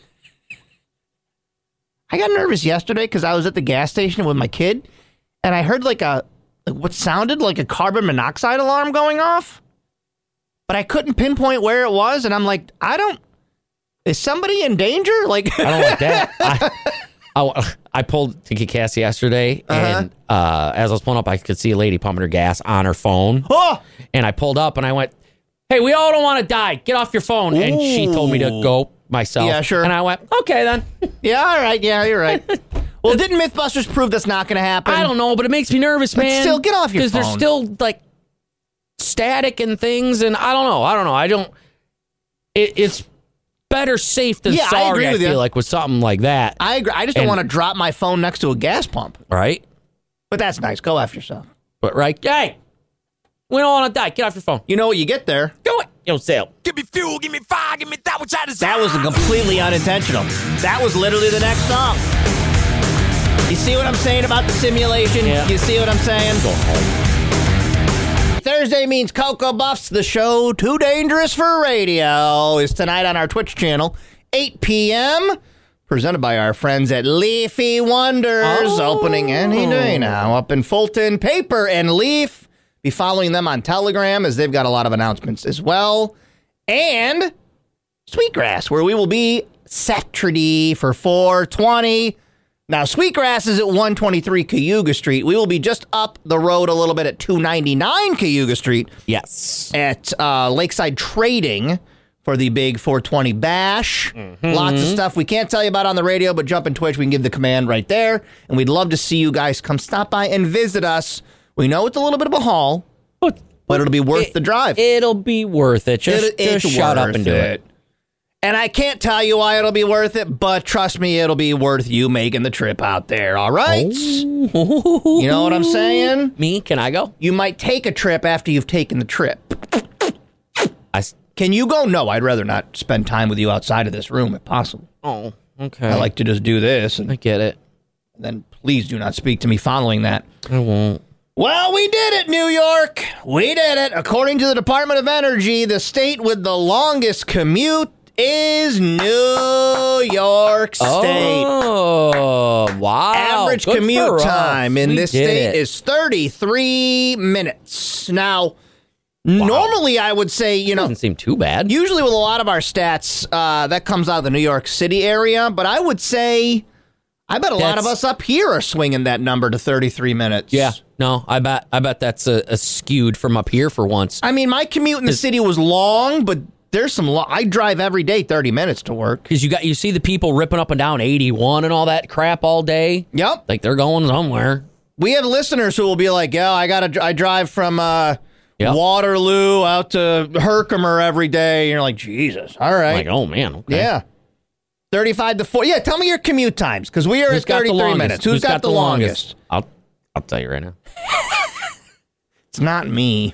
I got nervous yesterday because I was at the gas station with my kid, and I heard what sounded like a carbon monoxide alarm going off, but I couldn't pinpoint where it was, and I'm like, is somebody in danger? Like, I don't like that. I pulled to get gas yesterday, and as I was pulling up, I could see a lady pumping her gas on her phone. Oh! And I pulled up, and I went, hey, we all don't want to die. Get off your phone. Ooh. And she told me to go myself. Yeah, sure. And I went, okay, then. Yeah, all right. Yeah, you're right. Well, didn't Mythbusters prove that's not going to happen? I don't know, but it makes me nervous, man. But still, get off your phone. Because there's still, static and things, and I don't know. It's better safe than sorry, I feel like, with something like that. I agree. I just don't want to drop my phone next to a gas pump. Right? But that's nice. Go after yourself. But, hey, we don't want to die. Get off your phone. You know what you get there? Do it yourself. Give me fuel, give me fire, give me that which I desire. That was completely unintentional. That was literally the next song. You see what I'm saying about the simulation? Yeah. You see what I'm saying? Go home. Thursday means Cocoa Buffs. The show Too Dangerous for Radio is tonight on our Twitch channel, 8 p.m., presented by our friends at Leafy Wonders, opening any day now up in Fulton. Paper and Leaf. Be following them on Telegram as they've got a lot of announcements as well. And Sweetgrass, where we will be Saturday for 420. Now, Sweetgrass is at 123 Cayuga Street. We will be just up the road a little bit at 299 Cayuga Street. Yes. At Lakeside Trading for the big 420 bash. Mm-hmm. Lots of stuff we can't tell you about on the radio, but jump in Twitch. We can give the command right there. And we'd love to see you guys come stop by and visit us. We know it's a little bit of a haul, but it'll be worth the drive. It'll be worth it. Just shut up and do it. And I can't tell you why it'll be worth it, but trust me, it'll be worth you making the trip out there, all right? Oh. You know what I'm saying? Me? Can I go? You might take a trip after you've taken the trip. Can you go? No, I'd rather not spend time with you outside of this room if possible. Oh, okay. I like to just do this. And I get it. then please do not speak to me following that. I won't. Well, we did it, New York. We did it. According to the Department of Energy, the state with the longest commute is New York State. Oh, wow. Average Good commute for us. time in We this did state it. is 33 minutes. Now, normally I would say, Doesn't seem too bad. usually with a lot of our stats, that comes out of the New York City area, but I would say, I bet a lot of us up here are swinging that number to 33 minutes. Yeah. No, I bet that's a skewed from up here for once. I mean, my commute in the city was long, but there's some I drive every day 30 minutes to work. Because you see the people ripping up and down 81 and all that crap all day. Yep. Like they're going somewhere. We have listeners who will be like, yeah, I drive from Waterloo out to Herkimer every day. And you're like, Jesus. All right. Like, oh, man. Okay. Yeah. 35 to 40. Yeah, tell me your commute times, because we are Who's at got the 33 longest? minutes. Who's got the longest? I'll tell you right now. It's not me.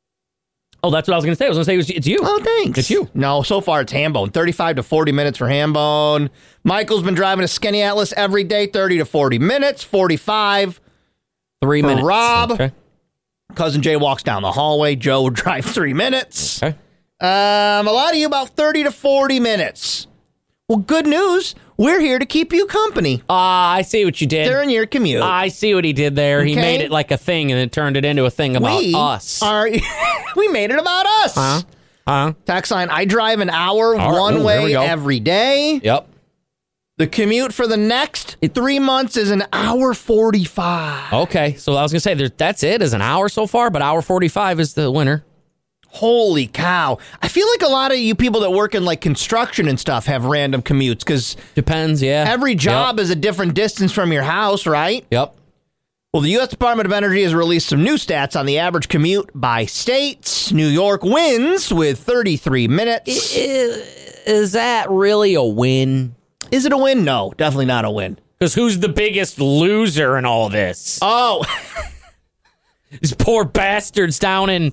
Oh, that's what I was going to say. I was going to say it's you. Oh, thanks. It's you. No, so far it's Hambone. 35 to 40 minutes for Hambone. Michael's been driving a Skinny Atlas every day, 30 to 40 minutes. 45 3 for minutes. Rob. Okay. Cousin Jay walks down the hallway. Joe would drive 3 minutes. Okay. A lot of you about 30 to 40 minutes. Well, good news. We're here to keep you company I see what you did. during your commute. I see what he did there. He Okay. made it like a thing and then turned it into a thing about us. We made it about us. Huh? Tax line, I drive an hour All right. one Ooh, there we way go. every day. Yep. The commute for the next 3 months is an hour 45. Okay. So I was going to say that's it is an hour so far, but hour 45 is the winner. Holy cow. I feel like a lot of you people that work in like construction and stuff have random commutes because Depends, yeah. every job is a different distance from your house, right? Yep. Well, the U.S. Department of Energy has released some new stats on the average commute by states. New York wins with 33 minutes. Is that really a win? Is it a win? No, definitely not a win. Because who's the biggest loser in all this? Oh, These poor bastards down in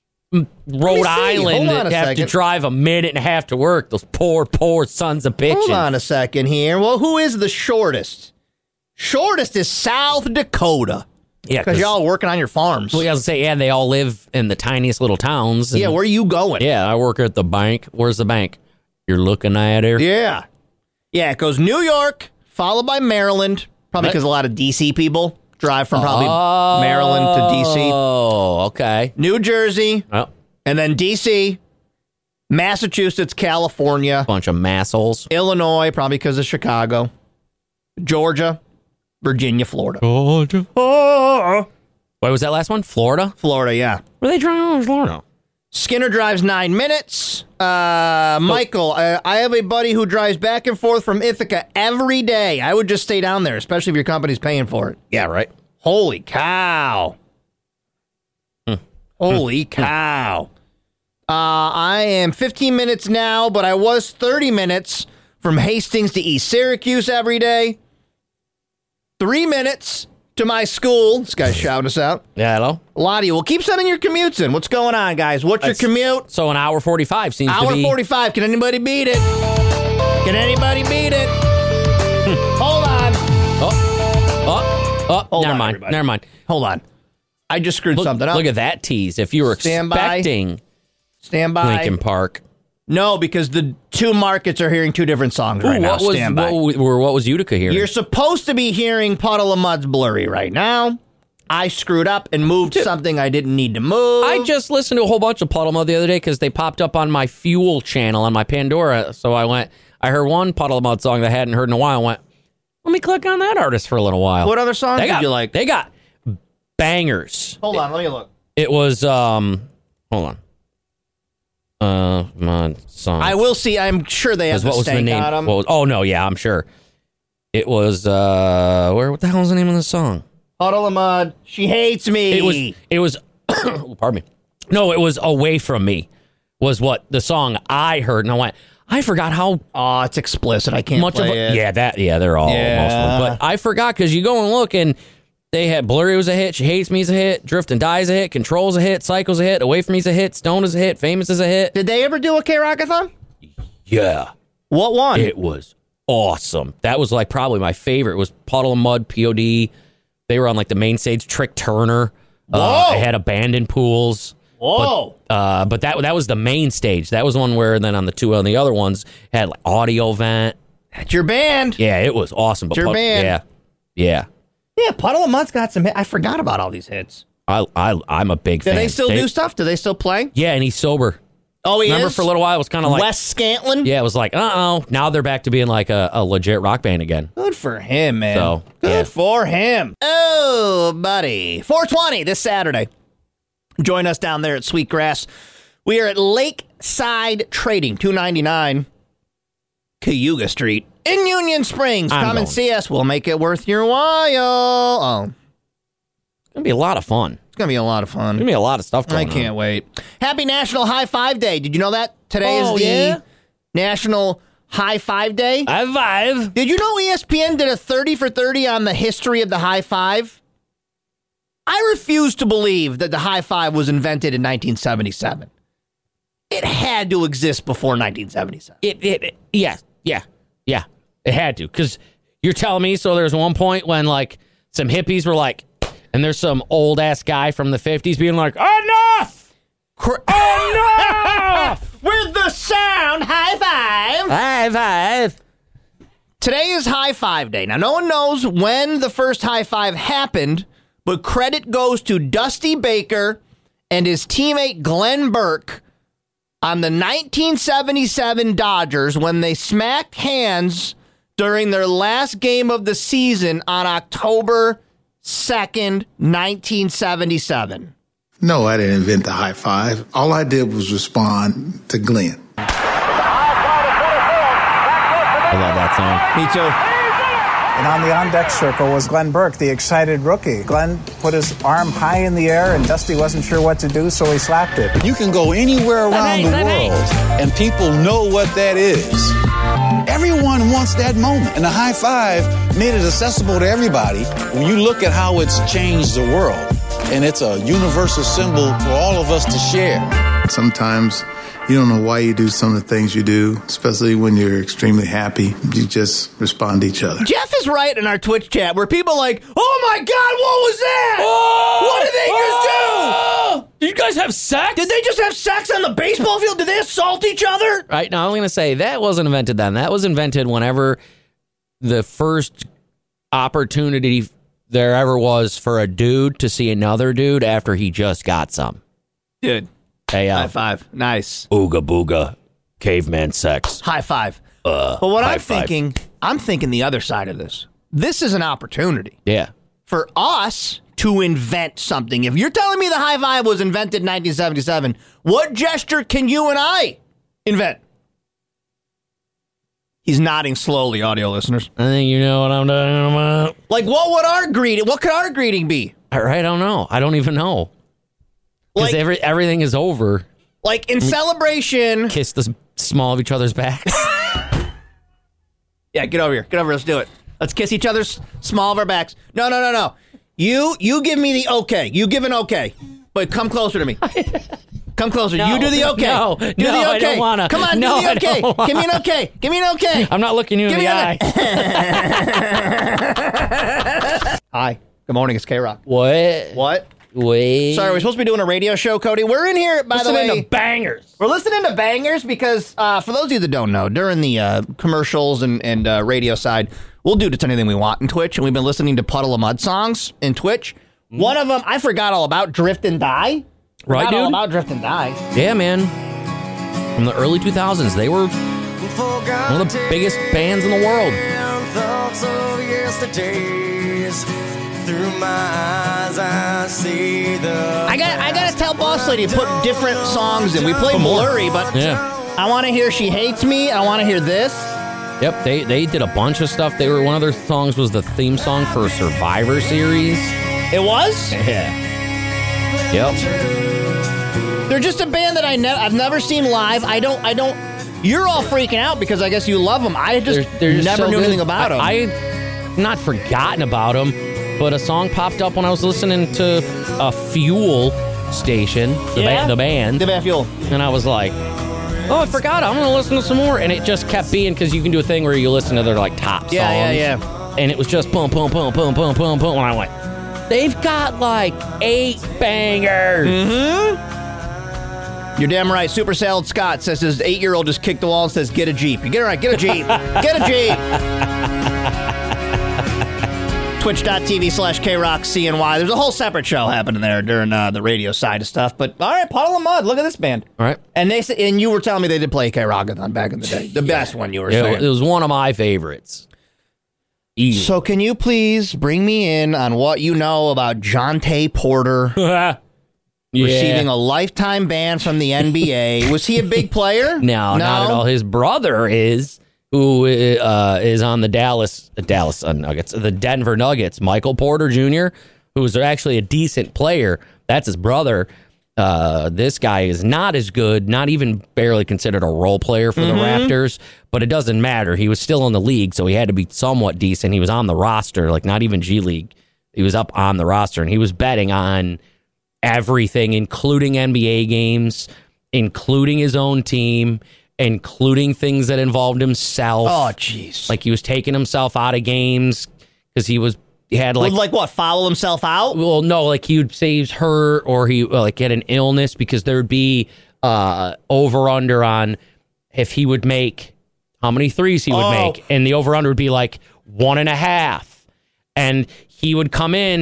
Rhode Island Hold on that a have to second. drive a minute and a half to work. Those poor sons of bitches. hold on a second here. Well, who is the shortest? Shortest is South Dakota. Yeah, Because y'all working on your farms. Well, I was gonna say, they all live in the tiniest little towns. and- Yeah, where are you going? Yeah, I work at the bank. Where's the bank? You're looking at her. Yeah. Yeah, it goes New York, followed by Maryland, probably What? because a lot of D.C. people drive from probably Maryland to D.C. Oh, okay. New Jersey, Oh, and then D.C., Massachusetts, California, bunch of massholes. Illinois, probably because of Chicago, Georgia, Virginia, Florida. Georgia. What was that last one? Florida? Florida, yeah. Were they driving in Florida? Skinner drives 9 minutes. Michael, I have a buddy who drives back and forth from Ithaca every day. I would just stay down there, especially if your company's paying for it. Yeah, right. Holy cow. Holy cow. I am 15 minutes now, but I was 30 minutes from Hastings to East Syracuse every day. 3 minutes to my school. This guy's shouting us out. Yeah, hello? A lot of you. Well, keep sending your commutes in. What's going on, guys? What's your commute? So an hour 45 seems to Hour be... 45. Can anybody beat it? Can anybody beat it? Hold on. Hold never on, mind. everybody. Never mind. Hold on. I just screwed something up. Look at that tease. If you were Stand by. expecting Stand by. Lincoln Park. No, because the two markets are hearing two different songs right now. Stand by. What was Utica hearing? You're supposed to be hearing Puddle of Mud's Blurry right now. I screwed up and moved something I didn't need to move. I just listened to a whole bunch of Puddle Mud the other day because they popped up on my Fuel channel on my Pandora. So I heard one Puddle of Mud song that I hadn't heard in a while. I went, let me click on that artist for a little while. What other songs did you like? They got bangers. Hold on, let me look. It was, hold on. My song. I will see. I'm sure they have the What was the stank name? on them. Oh, no, yeah, I'm sure. It was, what the hell was the name of the song? Puddle of Mud. She hates me. It was, pardon me. No, it was Away From Me was what the song I heard. And I went, I forgot how Oh, it's explicit. I can't much play of it. they're all most of them. But I forgot because you go and look and They had Blurry was a hit. She Hates Me's a hit. Drift and Die's a hit. Control's a hit. Psycho's a hit. Away From Me's a hit. Stone is a hit. Famous is a hit. Did they ever do a K-Rockathon? Yeah. What one? It was awesome. That was like probably my favorite. It was Puddle of Mud, POD. They were on like the main stage. Trick Turner. I had Abandoned Pools. Whoa. But that was the main stage. That was the one where then on the other ones had like Audio Vent. That's your band. Yeah, it was awesome. But It's your band. Yeah. Yeah, Puddle of Mud's got some hits. I forgot about all these hits. I'm a big fan. Do they still do stuff? Do they still play? Yeah, and he's sober. Oh, he Remember is? for a little while it was kind of like Wes Scantlin? Yeah, it was like, now they're back to being like a legit rock band again. Good for him, man. So, Good yeah. for him. Oh, buddy. 420 this Saturday. Join us down there at Sweetgrass. We are at Lakeside Trading, 299 Cayuga Street in Union Springs. I'm Come and going. see us. We'll make it worth your while. Oh, It's going to be a lot of fun. it's going to be a lot of fun. There's going to be a lot of stuff I going on. can't wait. Happy National High Five Day. Did you know that? Today Oh, is the yeah? National High Five Day. High five. Did you know ESPN did a 30 for 30 on the history of the high five? I refuse to believe that the high five was invented in 1977. It had to exist before 1977. Yeah. It had to. Because you're telling me, so there's one point when like some hippies were like, and there's some old ass guy from the 50s being like, enough! Enough! With the sound high five. High five. Today is High Five Day. Now, no one knows when the first high five happened, but credit goes to Dusty Baker and his teammate Glenn Burke on the 1977 Dodgers when they smacked hands during their last game of the season on October 2nd, 1977. No, I didn't invent the high five. All I did was respond to Glenn. I love that song. Me too. And on the on-deck circle was Glenn Burke, the excited rookie. Glenn put his arm high in the air, and Dusty wasn't sure what to do, so he slapped it. You can go anywhere around the world, and people know what that is. Everyone wants that moment, and the high five made it accessible to everybody. When you look at how it's changed the world, and it's a universal symbol for all of us to share. Sometimes you don't know why you do some of the things you do, especially when you're extremely happy. You just respond to each other. Jeff is right in our Twitch chat where people are like, oh my God, what was that? What did they just do? Did you guys have sex? Did they just have sex on the baseball field? Did they assault each other? Right now, I'm going to say that wasn't invented then. That was invented whenever the first opportunity there ever was for a dude to see another dude after he just got some. Dude. Hey, High five. Nice. Ooga booga, caveman sex. High five. But what high I'm five. thinking the other side of this. This is an opportunity Yeah. for us to invent something. If you're telling me the high five was invented in 1977, what gesture can you and I invent? He's nodding slowly, audio listeners. I think you know what I'm talking about. Like, what could our greeting be? All right, I don't know. I don't even know. Because Like, everything is over. like in celebration. Kiss the small of each other's backs. Yeah, get over here. Get over here. Let's do it. Let's kiss each other's small of our backs. No. You give me the okay. You give an okay. But come closer to me. Come closer. No, you do the okay. no, do the I okay. don't wanna. Come on, No, do the I okay. don't wanna. Give me an okay. Give me an okay. I'm not looking you in Give the me eye. Hi. Good morning. It's K-Rock. What? Wait. Sorry, we're supposed to be doing a radio show, Cody. We're in here, by the way. Listening to bangers. We're listening to bangers because, for those of you that don't know, during the commercials and radio side, we'll do just anything we want in Twitch, and we've been listening to Puddle of Mud songs in Twitch. One of them, I forgot all about, Drift and Die. Right, Forgot all dude? about Drift and Die. Yeah, man. From the early 2000s, they were one of the biggest bands in the world. Thoughts of yesterday's. Through my eyes, I see the. I gotta tell Boss Lady to put different songs in. We play Blurry, but Yeah. I want to hear She Hates Me. I want to hear this. Yep, they did a bunch of stuff. They were one of their songs was the theme song for Survivor Series. It was? Yeah. Yep. They're just a band that I've never seen live. I don't. You're all freaking out because I guess you love them. I just They're just never so knew good. anything about them. I've not forgotten about them, but a song popped up when I was listening to a Fuel station, the band. The band Fuel. And I was like, oh, I forgot. I'm going to listen to some more. And it just kept being, because you can do a thing where you listen to their like top songs. Yeah. And it was just boom, boom, boom, boom, boom, boom, boom. And I went, they've got like 8 bangers. You're damn right. Super Salad Scott says his 8-year-old just kicked the wall and says, get a Jeep. You get it right. Get a Jeep. Get a Jeep. Twitch.tv/KRockCNY. There's a whole separate show happening there during the radio side of stuff. But all right, Puddle of Mud. Look at this band. All right. And you were telling me they did play K-Rockathon back in the day. The best one you were saying. It was one of my favorites. Easy. So can you please bring me in on what you know about Jontay Porter receiving a lifetime ban from the NBA? Was he a big player? No, not at all. His brother is, who is on the Dallas Nuggets, the Denver Nuggets, Michael Porter Jr., who is actually a decent player. That's his brother. This guy is not as good, not even barely considered a role player for the Raptors, but it doesn't matter. He was still in the league, so he had to be somewhat decent. He was on the roster, like not even G League. He was up on the roster, and he was betting on everything, including NBA games, including his own team, including things that involved himself. Oh, jeez. Like he was taking himself out of games because he had like what, foul himself out? Well, no, like he would say he's hurt or he like had an illness, because there would be over under on if he would make how many threes he would make, and the over under would be like 1.5, and he would come in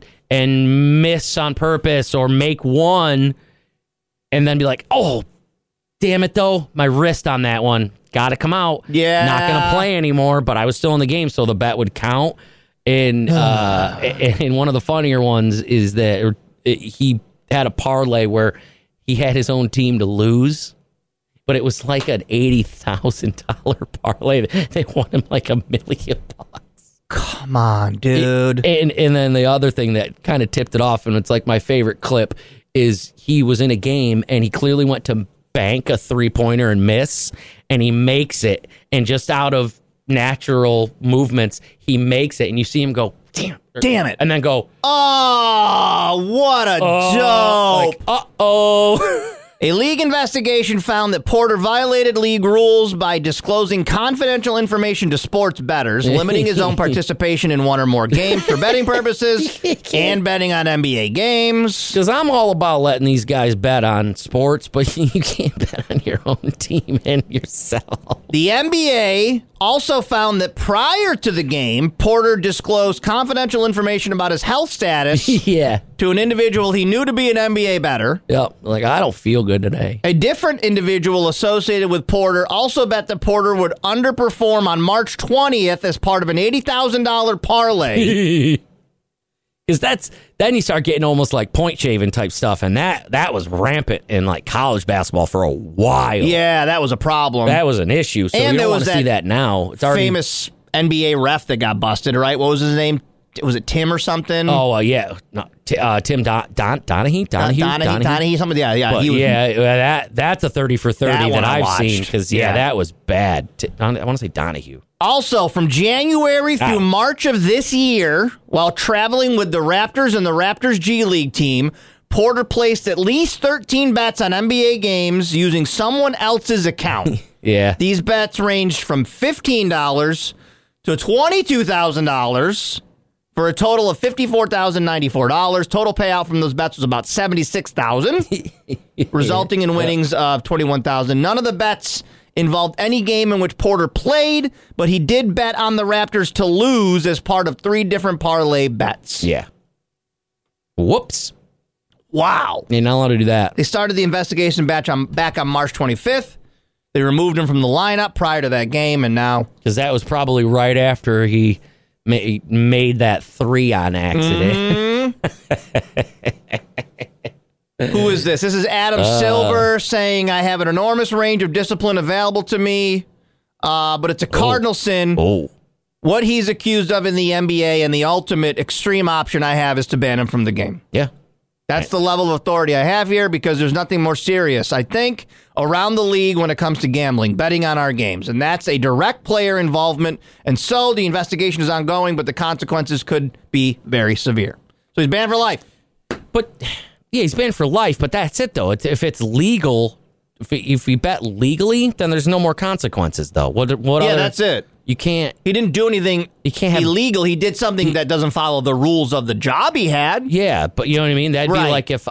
and miss on purpose or make one, and then be like, oh, damn it though, my wrist on that one, got to come out. Yeah, not gonna play anymore. But I was still in the game, so the bet would count. And one of the funnier ones is that he had a parlay where he had his own team to lose, but it was like an $80,000 parlay. They won him like $1 million. Come on, dude. And then the other thing that kind of tipped it off, and it's like my favorite clip, is he was in a game and he clearly went to bank a 3-pointer and miss, and he makes it, and just out of natural movements, he makes it, and you see him go, damn it, and then go, oh, what a dope. Like, uh-oh. A league investigation found that Porter violated league rules by disclosing confidential information to sports bettors, limiting his own participation in one or more games for betting purposes, and betting on NBA games. Because I'm all about letting these guys bet on sports, but you can't bet on your own team and yourself. The NBA also found that prior to the game, Porter disclosed confidential information about his health status to an individual he knew to be an NBA bettor. Yep, like, I don't feel good today. A different individual associated with Porter also bet that Porter would underperform on March 20th as part of an $80,000 parlay. Because then you start getting almost like point shaving type stuff, and that was rampant in like college basketball for a while. Yeah, that was a problem. That was an issue. So you don't want to see that now. It's already famous NBA ref that got busted, right? What was his name? Was it Tim or something? Oh, yeah. No, Tim Donahue? Donahue, somebody. Yeah. But that's a 30 for 30 that I've seen, because, that was bad. I want to say Donahue. Also, from January through March of this year, while traveling with the Raptors and the Raptors G League team, Porter placed at least 13 bets on NBA games using someone else's account. Yeah. These bets ranged from $15 to $22,000 for a total of $54,094. Total payout from those bets was about $76,000, resulting in winnings of $21,000. None of the bets involved any game in which Porter played, but he did bet on the Raptors to lose as part of 3 different parlay bets. Yeah. Whoops. Wow. You're not allowed to do that. They started the investigation back on March 25th. They removed him from the lineup prior to that game, and now... Because that was probably right after he made that 3 on accident. Who is this? This is Adam Silver saying, I have an enormous range of discipline available to me, but it's a cardinal sin. What he's accused of in the NBA, and the ultimate extreme option I have is to ban him from the game. Yeah. That's the level of authority I have here because there's nothing more serious, I think, around the league when it comes to gambling, betting on our games. And that's a direct player involvement. And so the investigation is ongoing, but the consequences could be very severe. So he's banned for life. But, yeah, he's banned for life, but that's it, though. If it's legal, if we bet legally, then there's no more consequences, though. What that's it. You can't. He didn't do anything illegal. He did something that doesn't follow the rules of the job he had. Yeah, but you know what I mean? That'd be like if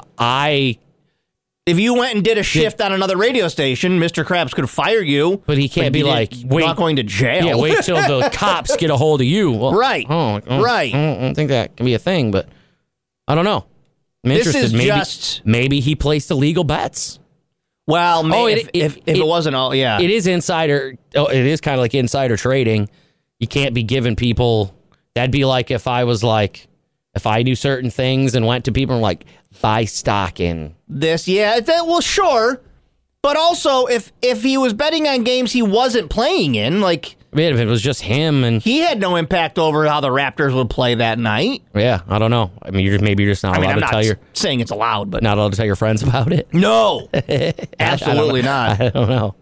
you went and did a shift on another radio station, Mr. Krabs could fire you. But he can't be like, wait, not going to jail. Yeah, wait till the cops get a hold of you. Well, right. Right. I don't think that can be a thing, but I don't know. I'm interested. Maybe he placed illegal bets. Well, if it wasn't all, yeah. It is insider. Oh, it is kind of like insider trading. You can't be giving people. That'd be like if I knew certain things and went to people and like, buy stock in this. Yeah, well, sure. But also, if he was betting on games he wasn't playing in, like. I mean, if it was just him and. He had no impact over how the Raptors would play that night. Yeah, I don't know. I mean, you're just not allowed to tell your. Saying it's allowed, but. Not allowed to tell your friends about it? No. Absolutely not. I don't know.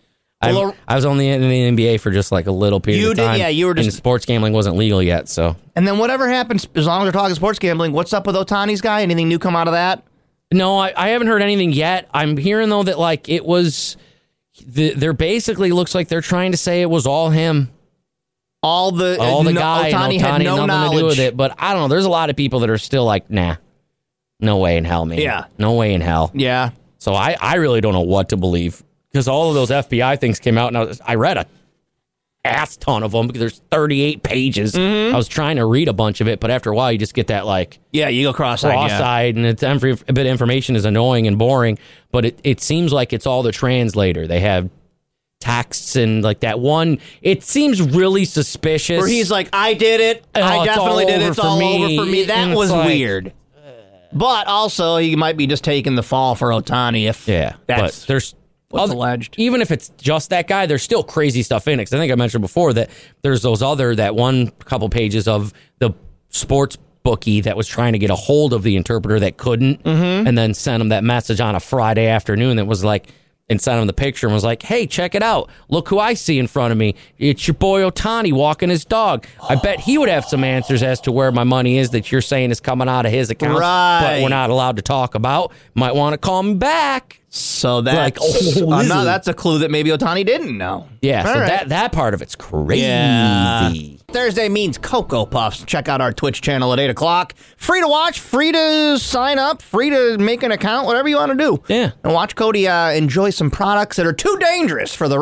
I was only in the NBA for just like a little period of time. Yeah, you were just. And sports gambling wasn't legal yet, so. And then whatever happens, as long as we're talking sports gambling, what's up with Ohtani's guy? Anything new come out of that? No, I haven't heard anything yet. I'm hearing, though, that like it was. They're basically looks like they're trying to say it was all him. All the guy, Ohtani had no knowledge to do with it, but I don't know. There's a lot of people that are still like, nah, no way in hell, man. Yeah. No way in hell. Yeah. So I really don't know what to believe because all of those FBI things came out and I read a ass ton of them because there's 38 pages. Mm-hmm. I was trying to read a bunch of it, but after a while you just get that like... Yeah, you go cross-eyed. And it's every bit of information is annoying and boring, but it seems like it's all the translator. They have texts and like that one. It seems really suspicious. Where he's like, I did it. I definitely did it. It's all over for me. That was like, weird. But also, he might be just taking the fall for Ohtani if that's there's what's alleged. Even if it's just that guy, there's still crazy stuff in it. Because I think I mentioned before that there's that one couple pages of the sports bookie that was trying to get a hold of the interpreter that couldn't, and then sent him that message on a Friday afternoon that was like, and sent him the picture and was like, hey, check it out. Look who I see in front of me. It's your boy Ohtani walking his dog. I bet he would have some answers as to where my money is that you're saying is coming out of his account, but we're not allowed to talk about. Might want to call me back. So that's like, that's a clue that maybe Ohtani didn't know. Yeah, all right. that part of it's crazy. Yeah. Thursday means Cocoa Puffs. Check out our Twitch channel at 8 o'clock. Free to watch, free to sign up, free to make an account, whatever you want to do. Yeah. And watch Cody enjoy some products that are too dangerous for the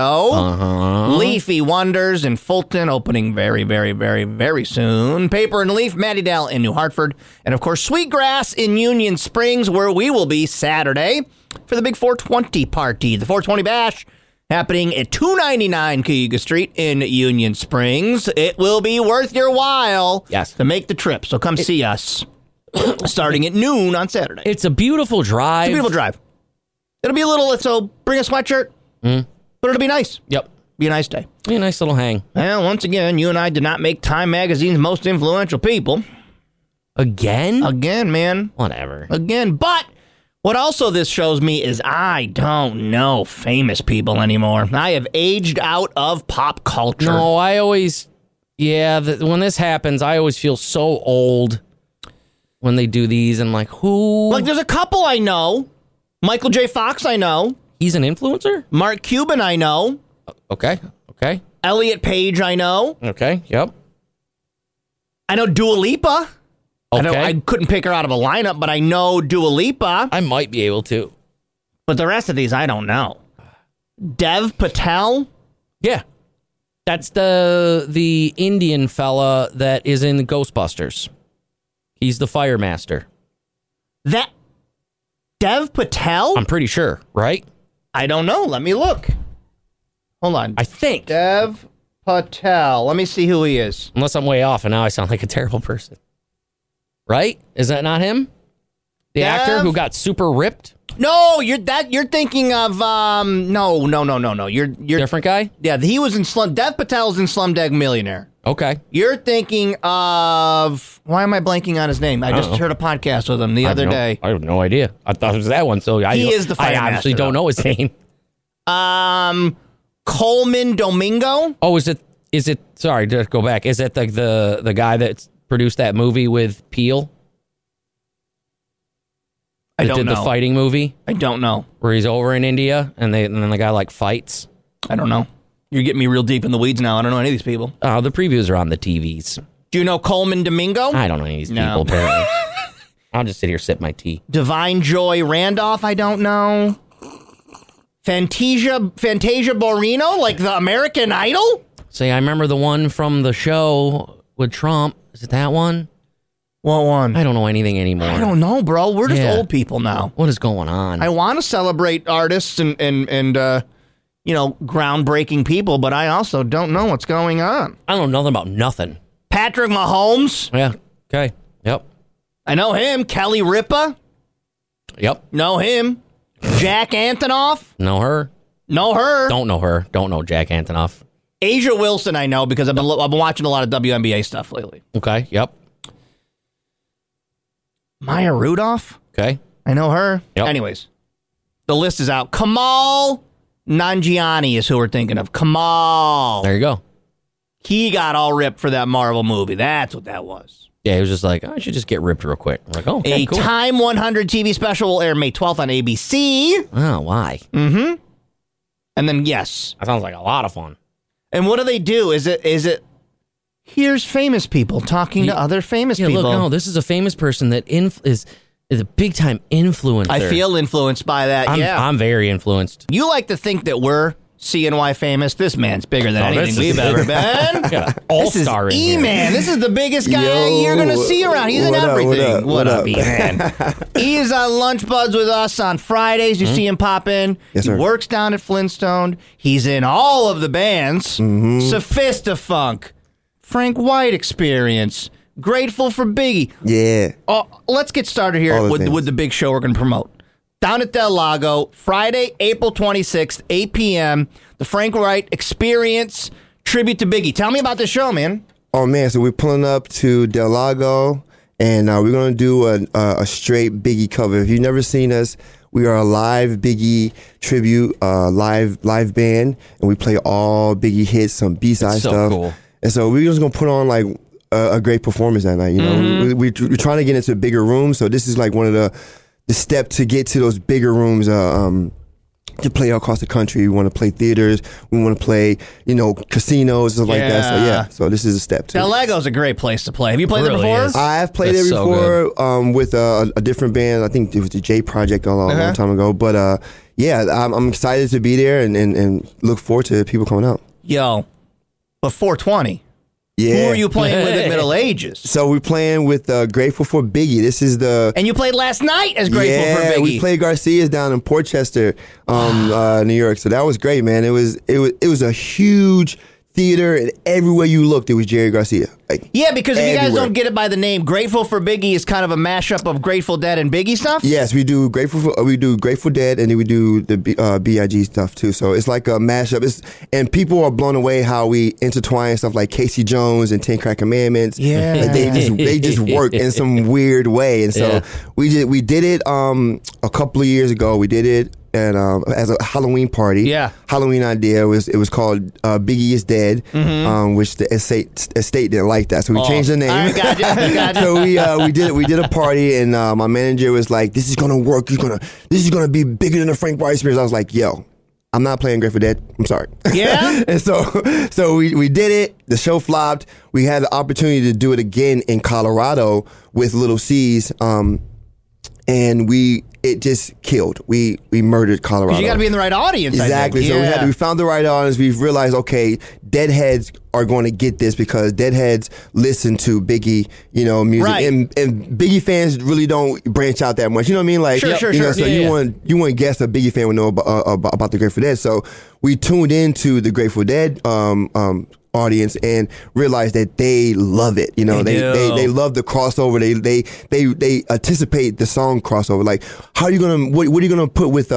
radio. Leafy Wonders in Fulton, opening very, very, very, very soon. Paper and Leaf, Mattydale in New Hartford. And, of course, Sweetgrass in Union Springs, where we will be Saturday for the big 420 party. The 420 Bash happening at 299 Cayuga Street in Union Springs. It will be worth your while to make the trip. So come see us starting at noon on Saturday. It's a beautiful drive. It's a beautiful drive. It'll be a little, so bring a sweatshirt, but it'll be nice. Yep. Be a nice day. Be a nice little hang. Well, once again, you and I did not make Time Magazine's most influential people. Again? Again, man. Whatever. Again, but... What also this shows me is I don't know famous people anymore. I have aged out of pop culture. No, I always, when this happens, I always feel so old when they do these and like, who? Like, there's a couple I know. Michael J. Fox, I know. He's an influencer? Mark Cuban, I know. Okay. Elliot Page, I know. Okay, yep. I know Dua Lipa. Okay. I couldn't pick her out of a lineup, but I know Dua Lipa. I might be able to. But the rest of these, I don't know. Dev Patel? Yeah. That's the Indian fella that is in Ghostbusters. He's the fire master. That Dev Patel? I'm pretty sure, right? I don't know. Let me look. Hold on. I think. Dev Patel. Let me see who he is. Unless I'm way off and now I sound like a terrible person. Right? Is that not him? The actor who got super ripped? No, you're thinking of no. You're different guy. Yeah, he was in Dev Patel's in Slumdog Millionaire. Okay. You're thinking of why am I blanking on his name? I just heard a podcast with him the other day. I have no idea. I thought it was that one. So he is the fight I obviously master, don't know his name. Coleman Domingo. Oh, is it? Sorry, to go back. Is it the guy that produced that movie with Peele? I don't know. Did the fighting movie? I don't know. Where he's over in India and then the guy like fights. I don't know. You're getting me real deep in the weeds now. I don't know any of these people. Oh, the previews are on the TVs. Do you know Coleman Domingo? I don't know any of these people, apparently. I'll just sit here, sip my tea. Divine Joy Randolph, I don't know. Fantasia Barrino, like the American Idol? Say, I remember the one from the show with Trump. Is it that one? What one? I don't know anything anymore. I don't know, bro. We're just old people now. What is going on? I want to celebrate artists and groundbreaking people, but I also don't know what's going on. I don't know nothing about nothing. Patrick Mahomes. Yeah. Okay. Yep. I know him. Kelly Ripa. Yep. Know him. Jack Antonoff. Know her. Know her. Don't know her. Don't know Jack Antonoff. Asia Wilson I know because I've been watching a lot of WNBA stuff lately. Okay. Yep. Maya Rudolph. Okay. I know her. Yep. Anyways, the list is out. Kamal Nanjiani is who we're thinking of. Kamal. There you go. He got all ripped for that Marvel movie. That's what that was. Yeah, he was just like, I should just get ripped real quick. I'm like, oh, okay, cool. Time 100 TV special will air May 12th on ABC. Oh, why? Mm-hmm. And then, yes. That sounds like a lot of fun. And what do they do? Is it here's famous people talking to other famous people? Look, no, this is a famous person that is a big-time influencer. I feel influenced by that, I'm very influenced. You like to think that we're CNY famous. This man's bigger than anything we've ever been. All-star in here. E-Man. This is the biggest guy you're going to see around. He's in everything. What up, E-Man? He is on Lunch Buds with us on Fridays. You see him pop in. Yes, he sir. works down at Flintstone. He's in all of the bands. Sophistafunk, Frank White Experience, Grateful for Biggie. Yeah. Let's get started here with the big show we're going to promote. Down at Del Lago, Friday, April 26th, 8 p.m., the Frank White Experience Tribute to Biggie. Tell me about this show, man. Oh, man, so we're pulling up to Del Lago, and we're going to do a straight Biggie cover. If you've never seen us, we are a live Biggie tribute, live band, and we play all Biggie hits, some B-side stuff. Cool. And so we're just going to put on, like, a great performance that night. You know, we're trying to get into bigger rooms, so this is like one of the step to get to those bigger rooms to play across the country. We want to play theaters. We want to play, casinos, stuff like that. So, yeah. So this is a step to Del Lago's a great place to play. Have you played there before? I have played there before with a different band. I think it was the J Project a long time ago. But, I'm excited to be there and look forward to people coming out. Yo, but 420. Yeah. Who are you playing with at Middle Ages? So we're playing with Grateful for Biggie. This is And you played last night as Grateful for Biggie. Yeah, we played Garcia's down in Port Chester, New York. So that was great, man. It was a huge theater, and everywhere you looked, it was Jerry Garcia. Yeah, because if you guys don't get it by the name, Grateful for Biggie is kind of a mashup of Grateful Dead and Biggie stuff? Yes, we do Grateful Dead, and then we do the B.I.G. stuff too. So it's like a mashup. And people are blown away how we intertwine stuff like Casey Jones and 10 Crack Commandments. Yeah. Like they just work in some weird way. And so we did it a couple of years ago. We did it. And as a Halloween party, Halloween idea it was called Biggie is Dead, which the estate didn't like that, so we changed the name. I got you. So we did a party, and my manager was like, "This is gonna work. This is gonna be bigger than the Frank White Experience." I was like, "Yo, I'm not playing Grateful Dead. I'm sorry." Yeah. And so we did it. The show flopped. We had the opportunity to do it again in Colorado with Little C's, and it just killed. We murdered Colorado. You got to be in the right audience. Exactly. I think. So we found the right audience. We've realized, okay, Deadheads are going to get this because Deadheads listen to Biggie, music, Right. and Biggie fans really don't branch out that much. You know what I mean? Like, Sure. So you want to guess a Biggie fan would know about the Grateful Dead. So we tuned into the Grateful Dead audience and realize that they love it. You know, they love the crossover. They anticipate the song crossover. Like, how are you gonna what are you gonna put with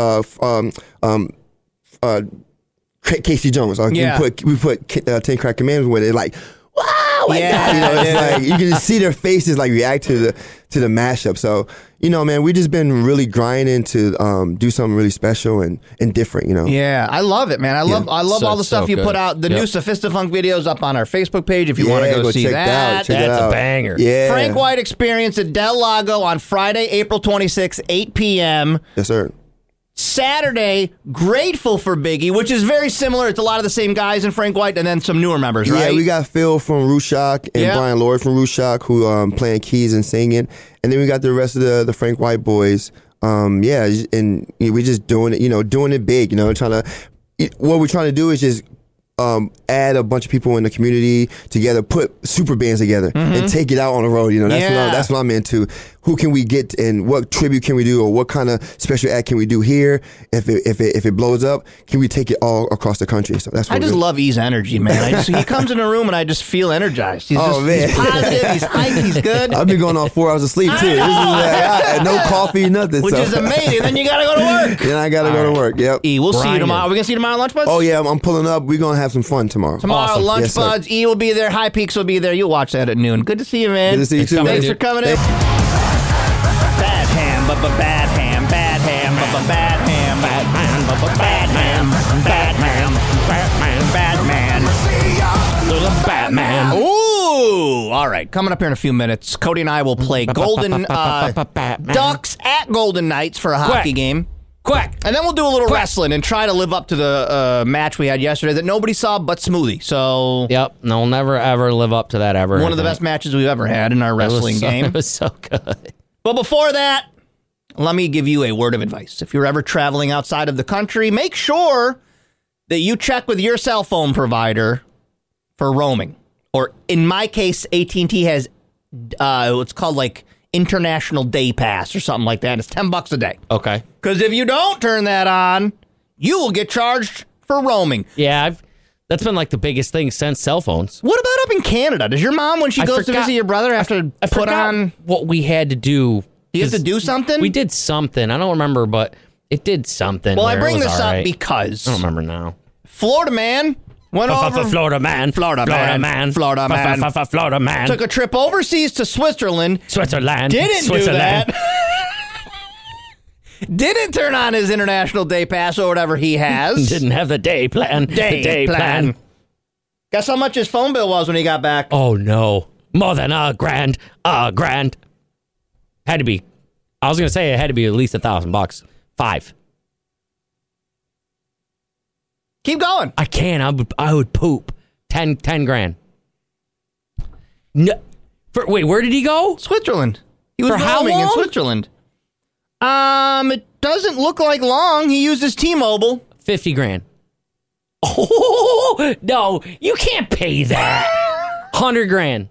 Casey Jones? Like, we put 10 Crack Commandments with it. Like, wow, my God. You know, it's like you can just see their faces like react to the mashup. So, you know, man, we just been really grinding to do something really special and different, you know. Yeah, I love it, man. I love all the stuff you put out. The new Sophistafunk videos up on our Facebook page if you want to go see that. That's a banger. Yeah. Frank White Experience at Del Lago on Friday, April 26th, 8 p.m. Yes, sir. Saturday, Grateful for Biggie, which is very similar. It's a lot of the same guys in Frank White and then some newer members, right? Yeah, we got Phil from Rushok and Brian Lloyd from Rushok who playing keys and singing. And then we got the rest of the Frank White boys. And we just doing it, doing it big, what we're trying to do is just add a bunch of people in the community together, put super bands together, and take it out on the road. That's what I'm into. Who can we get and what tribute can we do, or what kind of special act can we do here? If it blows up, can we take it all across the country? So that's what I just love E's energy, man. He comes in a room and I just feel energized. He's he's positive, he's hyped, he's good. I've been going on 4 hours of sleep too. No coffee, nothing. Which is amazing. Then you gotta go to work. Then I gotta go to work. Yep. E, we'll see you tomorrow. Are we gonna see you tomorrow at Lunch Buds? Oh yeah, I'm pulling up. We're gonna have some fun tomorrow. Awesome. Lunch Buds. E will be there. High Peaks will be there. You'll watch that at noon. Good to see you, man. Good to see you too. Thanks for coming in. Bad ham, bad ham, bad ham, bad ham, bad ham, bad ham, bad ham, Batman. Little Batman. Ooh! All right, coming up here in a few minutes, Cody and I will play Golden Ducks at Golden Knights for a hockey game. Quick! And then we'll do a little wrestling and try to live up to the match we had yesterday that nobody saw but Smoothie. So yep, no, we'll never ever live up to that ever. One of the best matches we've ever had in our wrestling game. It was so good. But before that, let me give you a word of advice. If you're ever traveling outside of the country, make sure that you check with your cell phone provider for roaming. Or in my case, AT&T has what's called like International Day Pass or something like that. It's $10 a day. Okay. Because if you don't turn that on, you will get charged for roaming. Yeah, that's been like the biggest thing since cell phones. What about up in Canada? Does your mom, when she goes to visit your brother, have to put on what we had to do? You have to do something? We did something. I don't remember, but it did something. Well, I bring this up because I don't remember now. Florida man went over. Florida man. Took a trip overseas to Switzerland. Didn't do that. Didn't turn on his International Day Pass or whatever he has. Didn't have the day plan. Day plan. Guess how much his phone bill was when he got back? Oh, no. More than $1,000. $1,000. Had to be. I was going to say it had to be at least $1,000. 5. Keep going. I can't. I would poop. 10 grand. No. Wait, where did he go? Switzerland. He was for how roaming long? In Switzerland. It doesn't look like long. He used his T-Mobile. 50 grand. Oh, no. You can't pay that. 100 grand.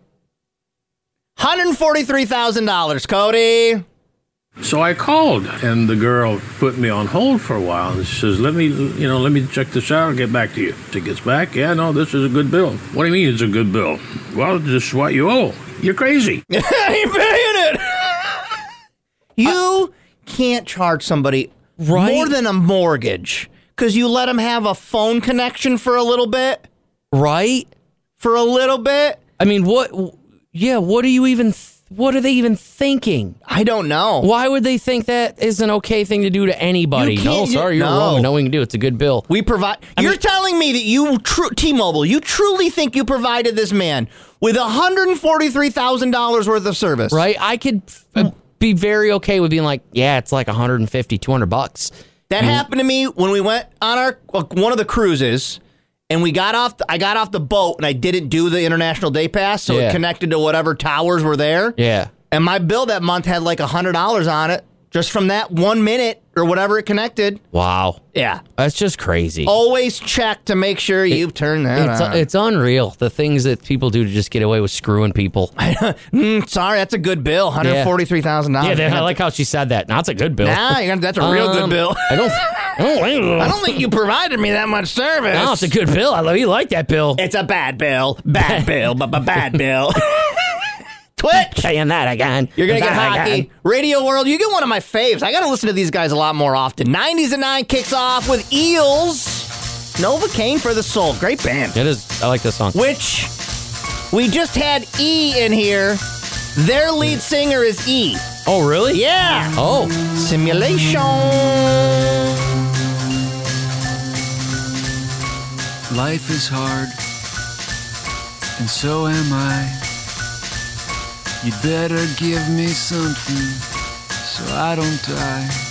$143,000, Cody. So I called, and the girl put me on hold for a while, and she says, let me check this out and get back to you. She gets back, yeah, no, this is a good bill. What do you mean it's a good bill? Well, this is what you owe. You're crazy. I ain't paying it. You can't charge somebody more than a mortgage because you let them have a phone connection for a little bit. Right? For a little bit. I mean, what? Yeah, what are you even... What are they even thinking? I don't know. Why would they think that is an okay thing to do to anybody? No, sorry, you're wrong. No, we can do it. It's a good bill. We provide. You're telling me that you, T-Mobile, you truly think you provided this man with $143,000 worth of service? Right? I could be very okay with being like, yeah, it's like $150, $200. That happened to me when we went on one of the cruises. And I got off the boat and I didn't do the International Day Pass, so it connected to whatever towers were there. Yeah. And my bill that month had like $100 on it Just from that 1 minute or whatever it connected. Wow. Yeah. That's just crazy. Always check to make sure you've turned that on. It's unreal, the things that people do to just get away with screwing people. Sorry, that's a good bill. $143,000. Yeah, I like how she said that. That's a good bill. Nah, that's a real good bill. I don't think you provided me that much service. No, it's a good bill. I love you like that bill. It's a bad bill. Bad bill, but bad bill. Twitch. Saying that again. You're going to get hockey. Again. Radio World, you get one of my faves. I got to listen to these guys a lot more often. 90s at 9 kicks off with Eels. Novocaine for the Soul. Great band. It is. I like this song. Which we just had E in here. Their lead singer is E. Oh, really? Yeah. Oh. Simulation. Life is hard, and so am I. You'd better give me something so I don't die.